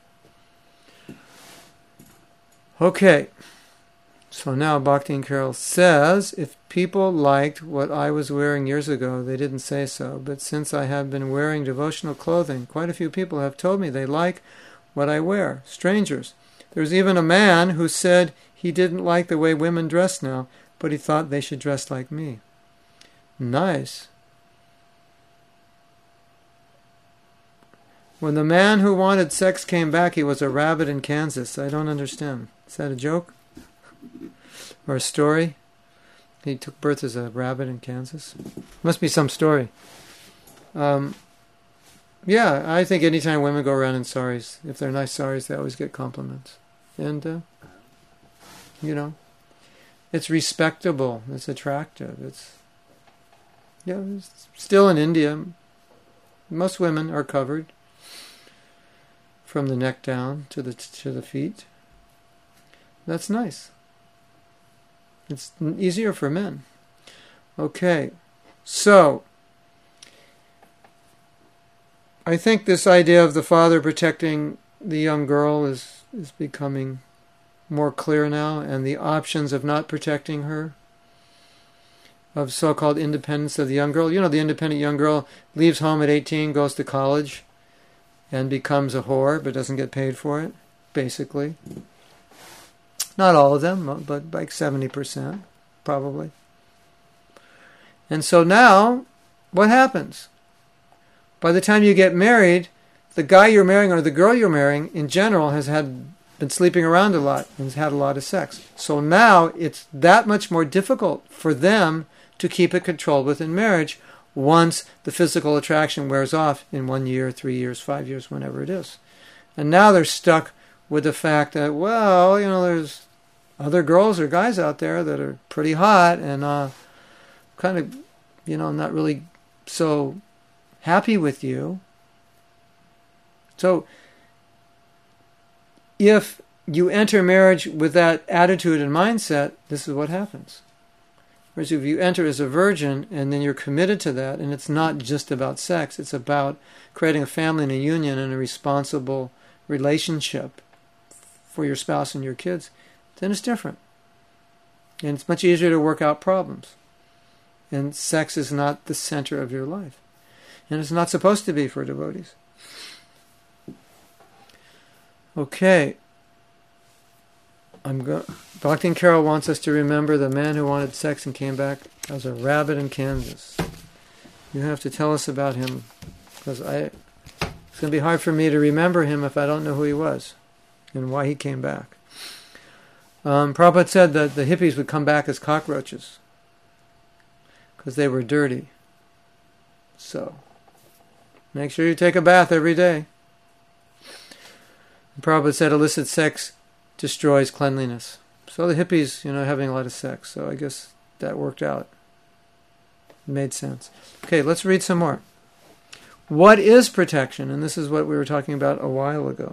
Okay. So now Bhakti and Carol says, if people liked what I was wearing years ago, they didn't say so. But since I have been wearing devotional clothing, quite a few people have told me they like what I wear. Strangers. There's even a man who said he didn't like the way women dress now, but he thought they should dress like me. Nice. When the man who wanted sex came back, he was a rabbit in Kansas. I don't understand. Is that a joke? Or a story? He took birth as a rabbit in Kansas? Must be some story. Um, yeah, I think anytime women go around in saris, if they're nice saris, they always get compliments. And, uh, you know, it's respectable. It's attractive. It's, yeah, it's still in India. Most women are covered from the neck down to the to the feet. That's nice. It's easier for men. Okay, so I think this idea of the father protecting the young girl is is becoming more clear now, and the options of not protecting her, of so-called independence of the young girl. You know, the independent young girl leaves home at eighteen, goes to college, and becomes a whore, but doesn't get paid for it, basically. Not all of them, but like seventy percent, probably. And so now, what happens? By the time you get married, the guy you're marrying or the girl you're marrying, in general, has had been sleeping around a lot and has had a lot of sex. So now it's that much more difficult for them to keep it controlled within marriage once the physical attraction wears off in one year, three years, five years, whenever it is. And now they're stuck with the fact that, well, you know, there's other girls or guys out there that are pretty hot and uh, kind of, you know, not really so happy with you. So if you enter marriage with that attitude and mindset, this is what happens. Whereas if you enter as a virgin and then you're committed to that, and it's not just about sex, it's about creating a family and a union and a responsible relationship for your spouse and your kids, then it's different. And it's much easier to work out problems. And sex is not the center of your life. And it's not supposed to be for devotees. Okay. I'm go- Bhakti Carol wants us to remember the man who wanted sex and came back as a rabbit in Kansas. You have to tell us about him, because I it's going to be hard for me to remember him if I don't know who he was and why he came back. Um, Prabhupada said that the hippies would come back as cockroaches because they were dirty. So, make sure you take a bath every day. And Prabhupada said illicit sex destroys cleanliness. So the hippies, you know, having a lot of sex. So I guess that worked out. It made sense. Okay, let's read some more. What is protection? And this is what we were talking about a while ago.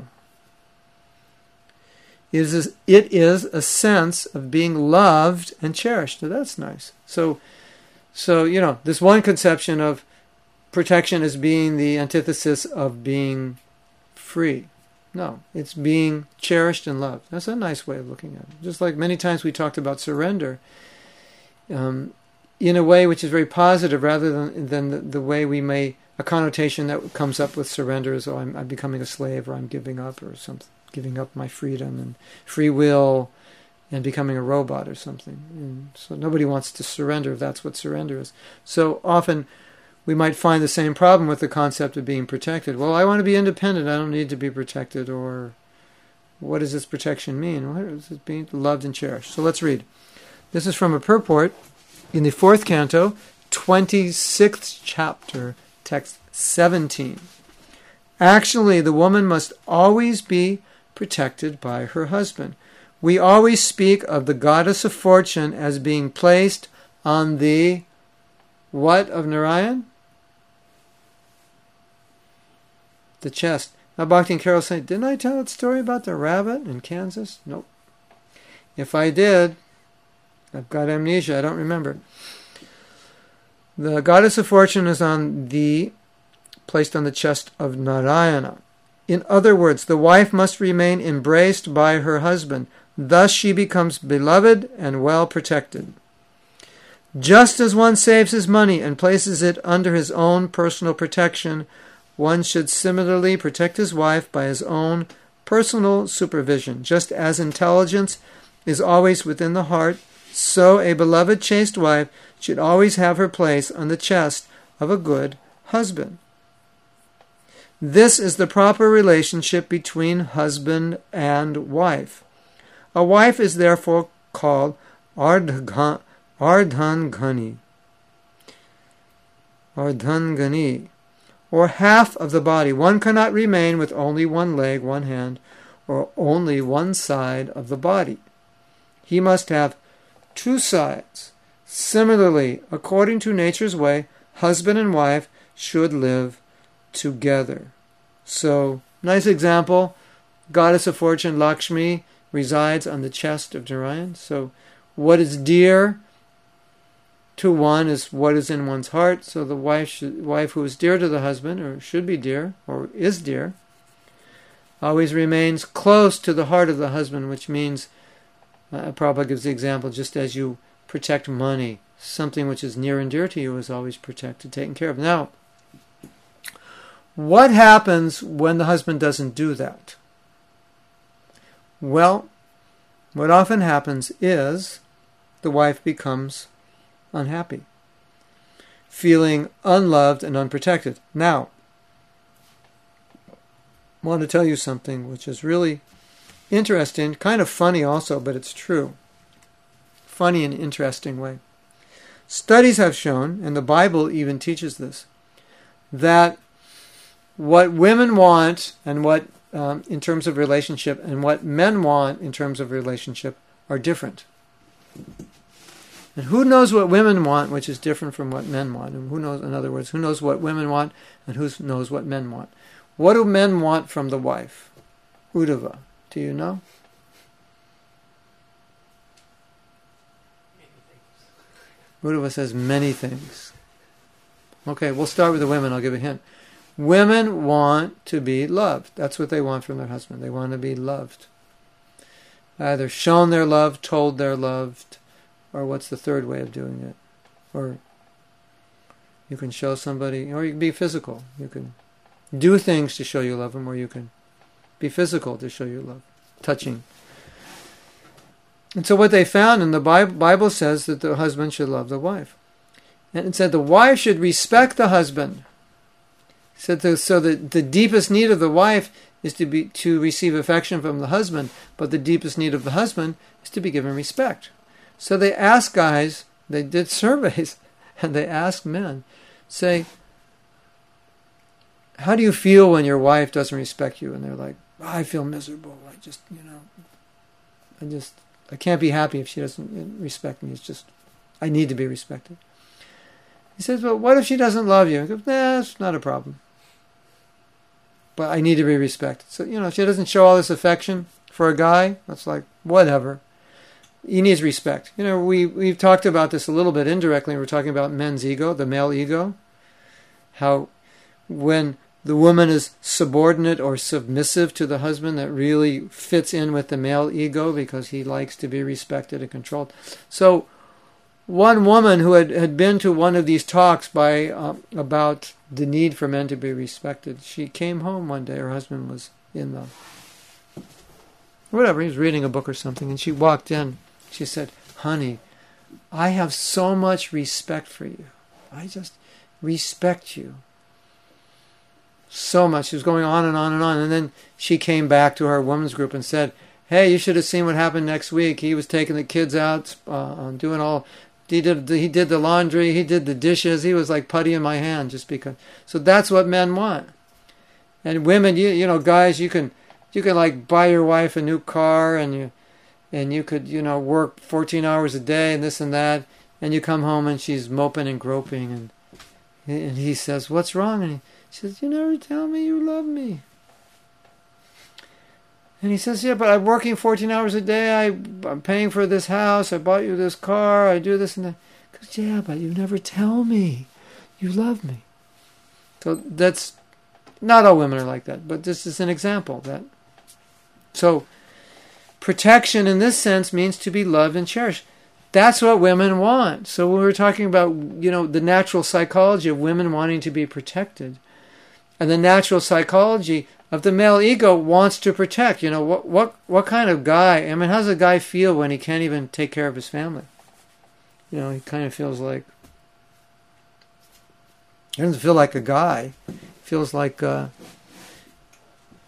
It is, it is a sense of being loved and cherished. So that's nice. So, so, you know, this one conception of protection as being the antithesis of being free. No, it's being cherished and loved. That's a nice way of looking at it. Just like many times we talked about surrender, um, in a way which is very positive rather than, than the, the way we may, a connotation that comes up with surrender is, oh, I'm, I'm becoming a slave, or I'm giving up, or something, giving up my freedom and free will and becoming a robot or something. And so nobody wants to surrender if that's what surrender is. So often we might find the same problem with the concept of being protected. Well, I want to be independent. I don't need to be protected. Or what does this protection mean? What is it being loved and cherished? So let's read. This is from a purport in the fourth canto, twenty-sixth chapter, text seventeen. Actually, the woman must always be protected by her husband. We always speak of the goddess of fortune as being placed on the what of Narayan? The chest. Now Bhakti and Carol say, didn't I tell that story about the rabbit in Kansas? Nope. If I did, I've got amnesia, I don't remember. The goddess of fortune is on the, placed on the chest of Narayana. In other words, the wife must remain embraced by her husband. Thus she becomes beloved and well protected. Just as one saves his money and places it under his own personal protection, one should similarly protect his wife by his own personal supervision. Just as intelligence is always within the heart, so a beloved chaste wife should always have her place on the chest of a good husband. This is the proper relationship between husband and wife. A wife is therefore called ardha, ardhangani, ardhangani, or half of the body. One cannot remain with only one leg, one hand, or only one side of the body. He must have two sides. Similarly, according to nature's way, husband and wife should live together. So, nice example. Goddess of fortune, Lakshmi, resides on the chest of Narayan. So, what is dear to one is what is in one's heart. So the wife, should, wife who is dear to the husband, or should be dear, or is dear, always remains close to the heart of the husband, which means, uh, Prabhupada gives the example, just as you protect money, something which is near and dear to you is always protected, taken care of. Now, what happens when the husband doesn't do that? Well, what often happens is the wife becomes unhappy, feeling unloved and unprotected. Now, I want to tell you something which is really interesting, kind of funny also, but it's true. Funny in an interesting way. Studies have shown, and the Bible even teaches this, that what women want and what um, in terms of relationship and what men want in terms of relationship are different. And who knows what women want, which is different from what men want? And who knows, in other words, who knows what women want and who knows what men want? What do men want from the wife? Uddhava, do you know? Uddhava says many things. Okay, we'll start with the women. I'll give a hint. Women want to be loved. That's what they want from their husband. They want to be loved. Either shown their love, told they're loved, or what's the third way of doing it? Or you can show somebody, or you can be physical. You can do things to show you love them, or you can be physical to show you love. Touching. And so what they found, and the Bible says that the husband should love the wife. And it said the wife should respect the husband. It said the, so that the deepest need of the wife is to be to receive affection from the husband, but the deepest need of the husband is to be given respect. So they asked guys, they did surveys, and they asked men, say, how do you feel when your wife doesn't respect you? And they're like, I feel miserable. I just, you know, I just, I can't be happy if she doesn't respect me. It's just, I need to be respected. He says, well, what if she doesn't love you? He goes, nah, it's not a problem. But I need to be respected. So, you know, if she doesn't show all this affection for a guy, that's like, whatever. He needs respect. You know, we, we've talked about this a little bit indirectly. We're talking about men's ego, the male ego. How when the woman is subordinate or submissive to the husband, that really fits in with the male ego because he likes to be respected and controlled. So one woman who had, had been to one of these talks by uh, about the need for men to be respected, she came home one day. Her husband was in the, whatever, he was reading a book or something, and she walked in. She said, honey, I have so much respect for you. I just respect you so much. She was going on and on and on. And then she came back to her women's group and said, hey, you should have seen what happened next week. He was taking the kids out, uh, doing all, he did, he did the laundry, he did the dishes. He was like putty in my hand just because. So that's what men want. And women, you you know, guys, you can, you can like buy your wife a new car, and you, and you could, you know, work fourteen hours a day and this and that, and you come home and she's moping and groping, and and he says, what's wrong? And he says, you never tell me you love me. And he says, yeah, but I'm working fourteen hours a day, I, I'm paying for this house, I bought you this car, I do this and that. He goes, yeah, but you never tell me you love me. So that's, not all women are like that, but this is an example. That So protection in this sense means to be loved and cherished. That's what women want. So when we're talking about, you know, the natural psychology of women wanting to be protected, and the natural psychology of the male ego wants to protect, you know, what what what kind of guy, I mean, how does a guy feel when he can't even take care of his family? You know, he kind of feels like, he doesn't feel like a guy. He feels like, uh,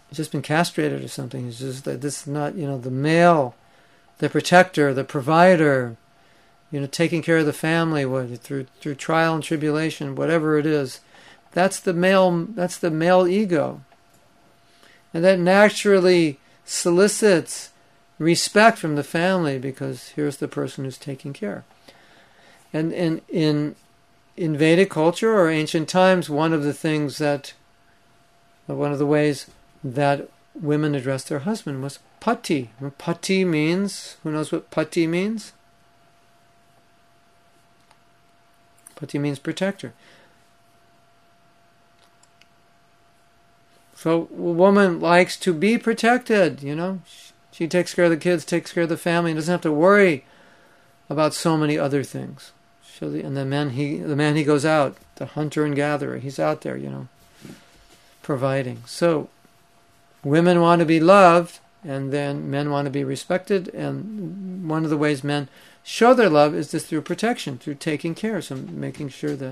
just been castrated or something. It's just that this is not, you know, the male, the protector, the provider, you know, taking care of the family, what, through through trial and tribulation, whatever it is. That's the male. That's the male ego, and that naturally solicits respect from the family because here's the person who's taking care. And in in in Vedic culture or ancient times, one of the things that, one of the ways that women addressed their husband was pati. Pati means, who knows what pati means? Pati means protector. So a woman likes to be protected, you know. She takes care of the kids, takes care of the family, and doesn't have to worry about so many other things. So the, and the man he the man he goes out, the hunter and gatherer, he's out there, you know, providing. So women want to be loved, and then men want to be respected, and one of the ways men show their love is this through protection, through taking care, so making sure that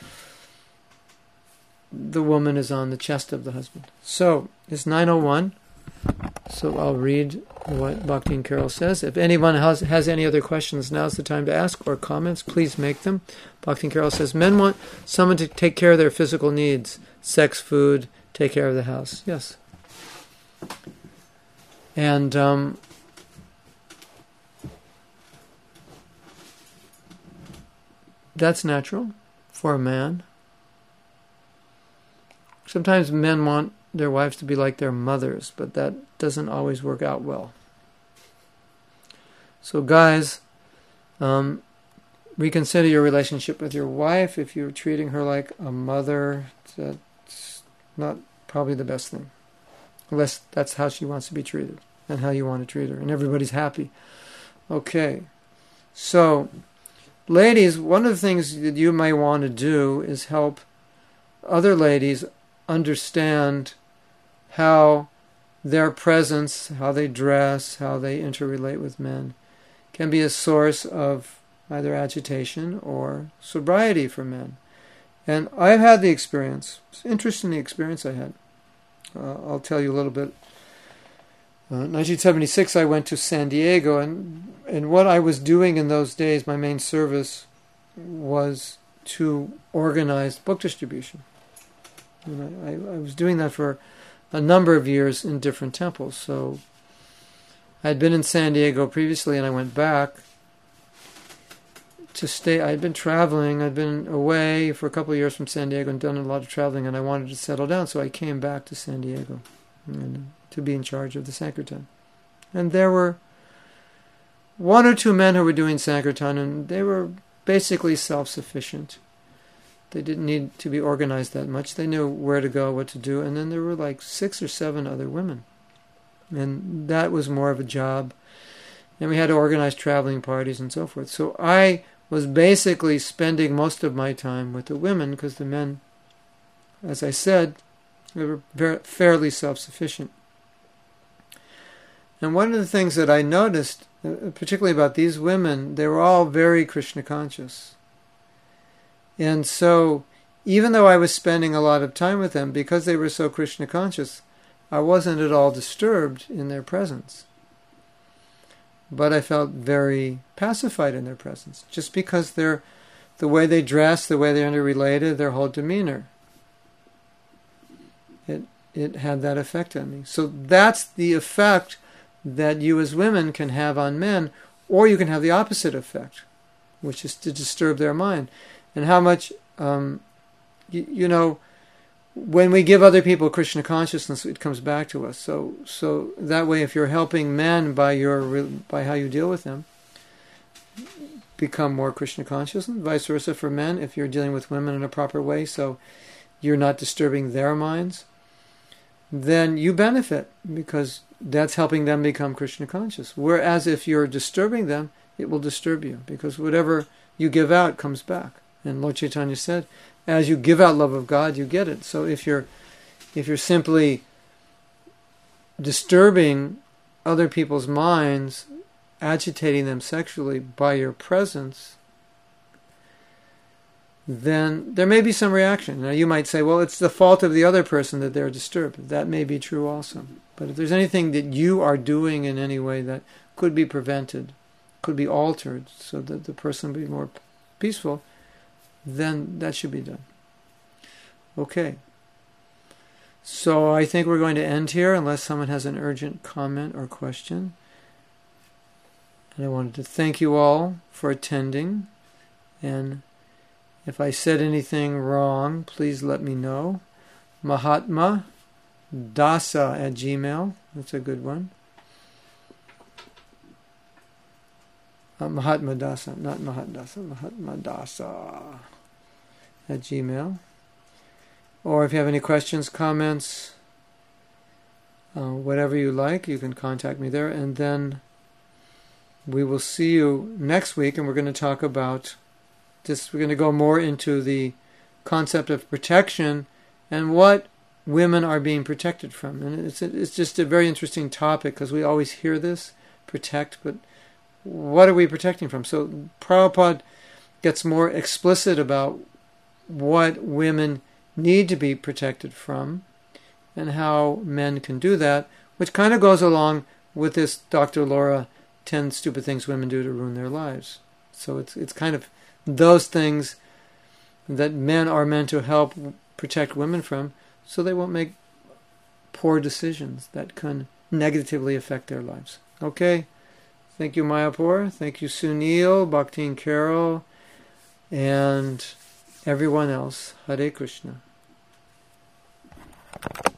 the woman is on the chest of the husband. So it's nine oh one. So I'll read what Bhakti and Carol says. If anyone has, has any other questions, now's the time to ask, or comments, please make them. Bhakti and Carol says, men want someone to take care of their physical needs, sex, food, take care of the house. Yes. And um, that's natural for a man. Sometimes men want their wives to be like their mothers, but that doesn't always work out well. So guys, um, reconsider your relationship with your wife. If you're treating her like a mother, that's not probably the best thing. Unless that's how she wants to be treated and how you want to treat her, and everybody's happy. Okay, so ladies, one of the things that you may want to do is help other ladies understand how their presence, how they dress, how they interrelate with men can be a source of either agitation or sobriety for men. And I've had the experience, it's an interesting experience I had. Uh, I'll tell you a little bit. Uh, nineteen seventy-six, I went to San Diego, and and what I was doing in those days, my main service was to organize book distribution. And I, I was doing that for a number of years in different temples. So I had been in San Diego previously, and I went back to stay. I had been traveling. I'd been away for a couple of years from San Diego and done a lot of traveling, and I wanted to settle down. So I came back to San Diego and to be in charge of the Sankirtan. And there were one or two men who were doing Sankirtan, and they were basically self-sufficient. They didn't need to be organized that much. They knew where to go, what to do. And then there were like six or seven other women. And that was more of a job. And we had to organize traveling parties and so forth. So I was basically spending most of my time with the women because the men, as I said, they were very, fairly self-sufficient. And one of the things that I noticed, particularly about these women, they were all very Krishna conscious. And so, even though I was spending a lot of time with them, because they were so Krishna conscious, I wasn't at all disturbed in their presence. But I felt very pacified in their presence, just because they're, the way they dress, the way they're interrelated, their whole demeanor. It it had that effect on me. So that's the effect that you as women can have on men, or you can have the opposite effect, which is to disturb their mind. And how much, um, you, you know, when we give other people Krishna consciousness, it comes back to us. So, so that way, if you're helping men by your by how you deal with them, become more Krishna conscious, and vice versa for men. If you're dealing with women in a proper way, so you're not disturbing their minds, then you benefit because that's helping them become Krishna conscious. Whereas if you're disturbing them, it will disturb you because whatever you give out comes back. And Lord Chaitanya said, as you give out love of God, you get it. So if you're if you're simply disturbing other people's minds, agitating them sexually by your presence, then there may be some reaction. Now you might say, well, it's the fault of the other person that they're disturbed. That may be true also. But if there's anything that you are doing in any way that could be prevented, could be altered so that the person will be more peaceful, then that should be done. Okay. So I think we're going to end here unless someone has an urgent comment or question. And I wanted to thank you all for attending. And if I said anything wrong, please let me know. Mahatma Dasa at Gmail. That's a good one. Uh, Mahatma Dasa, not Mahatma Dasa, Mahatma Dasa at Gmail. Or if you have any questions, comments, uh, whatever you like, you can contact me there. And then we will see you next week, and we're going to talk about this. We're going to go more into the concept of protection and what women are being protected from. And it's it's just a very interesting topic because we always hear this, protect, but what are we protecting from? So Prabhupada gets more explicit about what women need to be protected from and how men can do that, which kind of goes along with this Doctor Laura, ten Stupid Things Women Do to Ruin Their Lives. So it's it's kind of those things that men are meant to help protect women from so they won't make poor decisions that can negatively affect their lives. Okay? Thank you, Mayapur. Thank you, Sunil, Bhaktin Carol, and everyone else. Hare Krishna.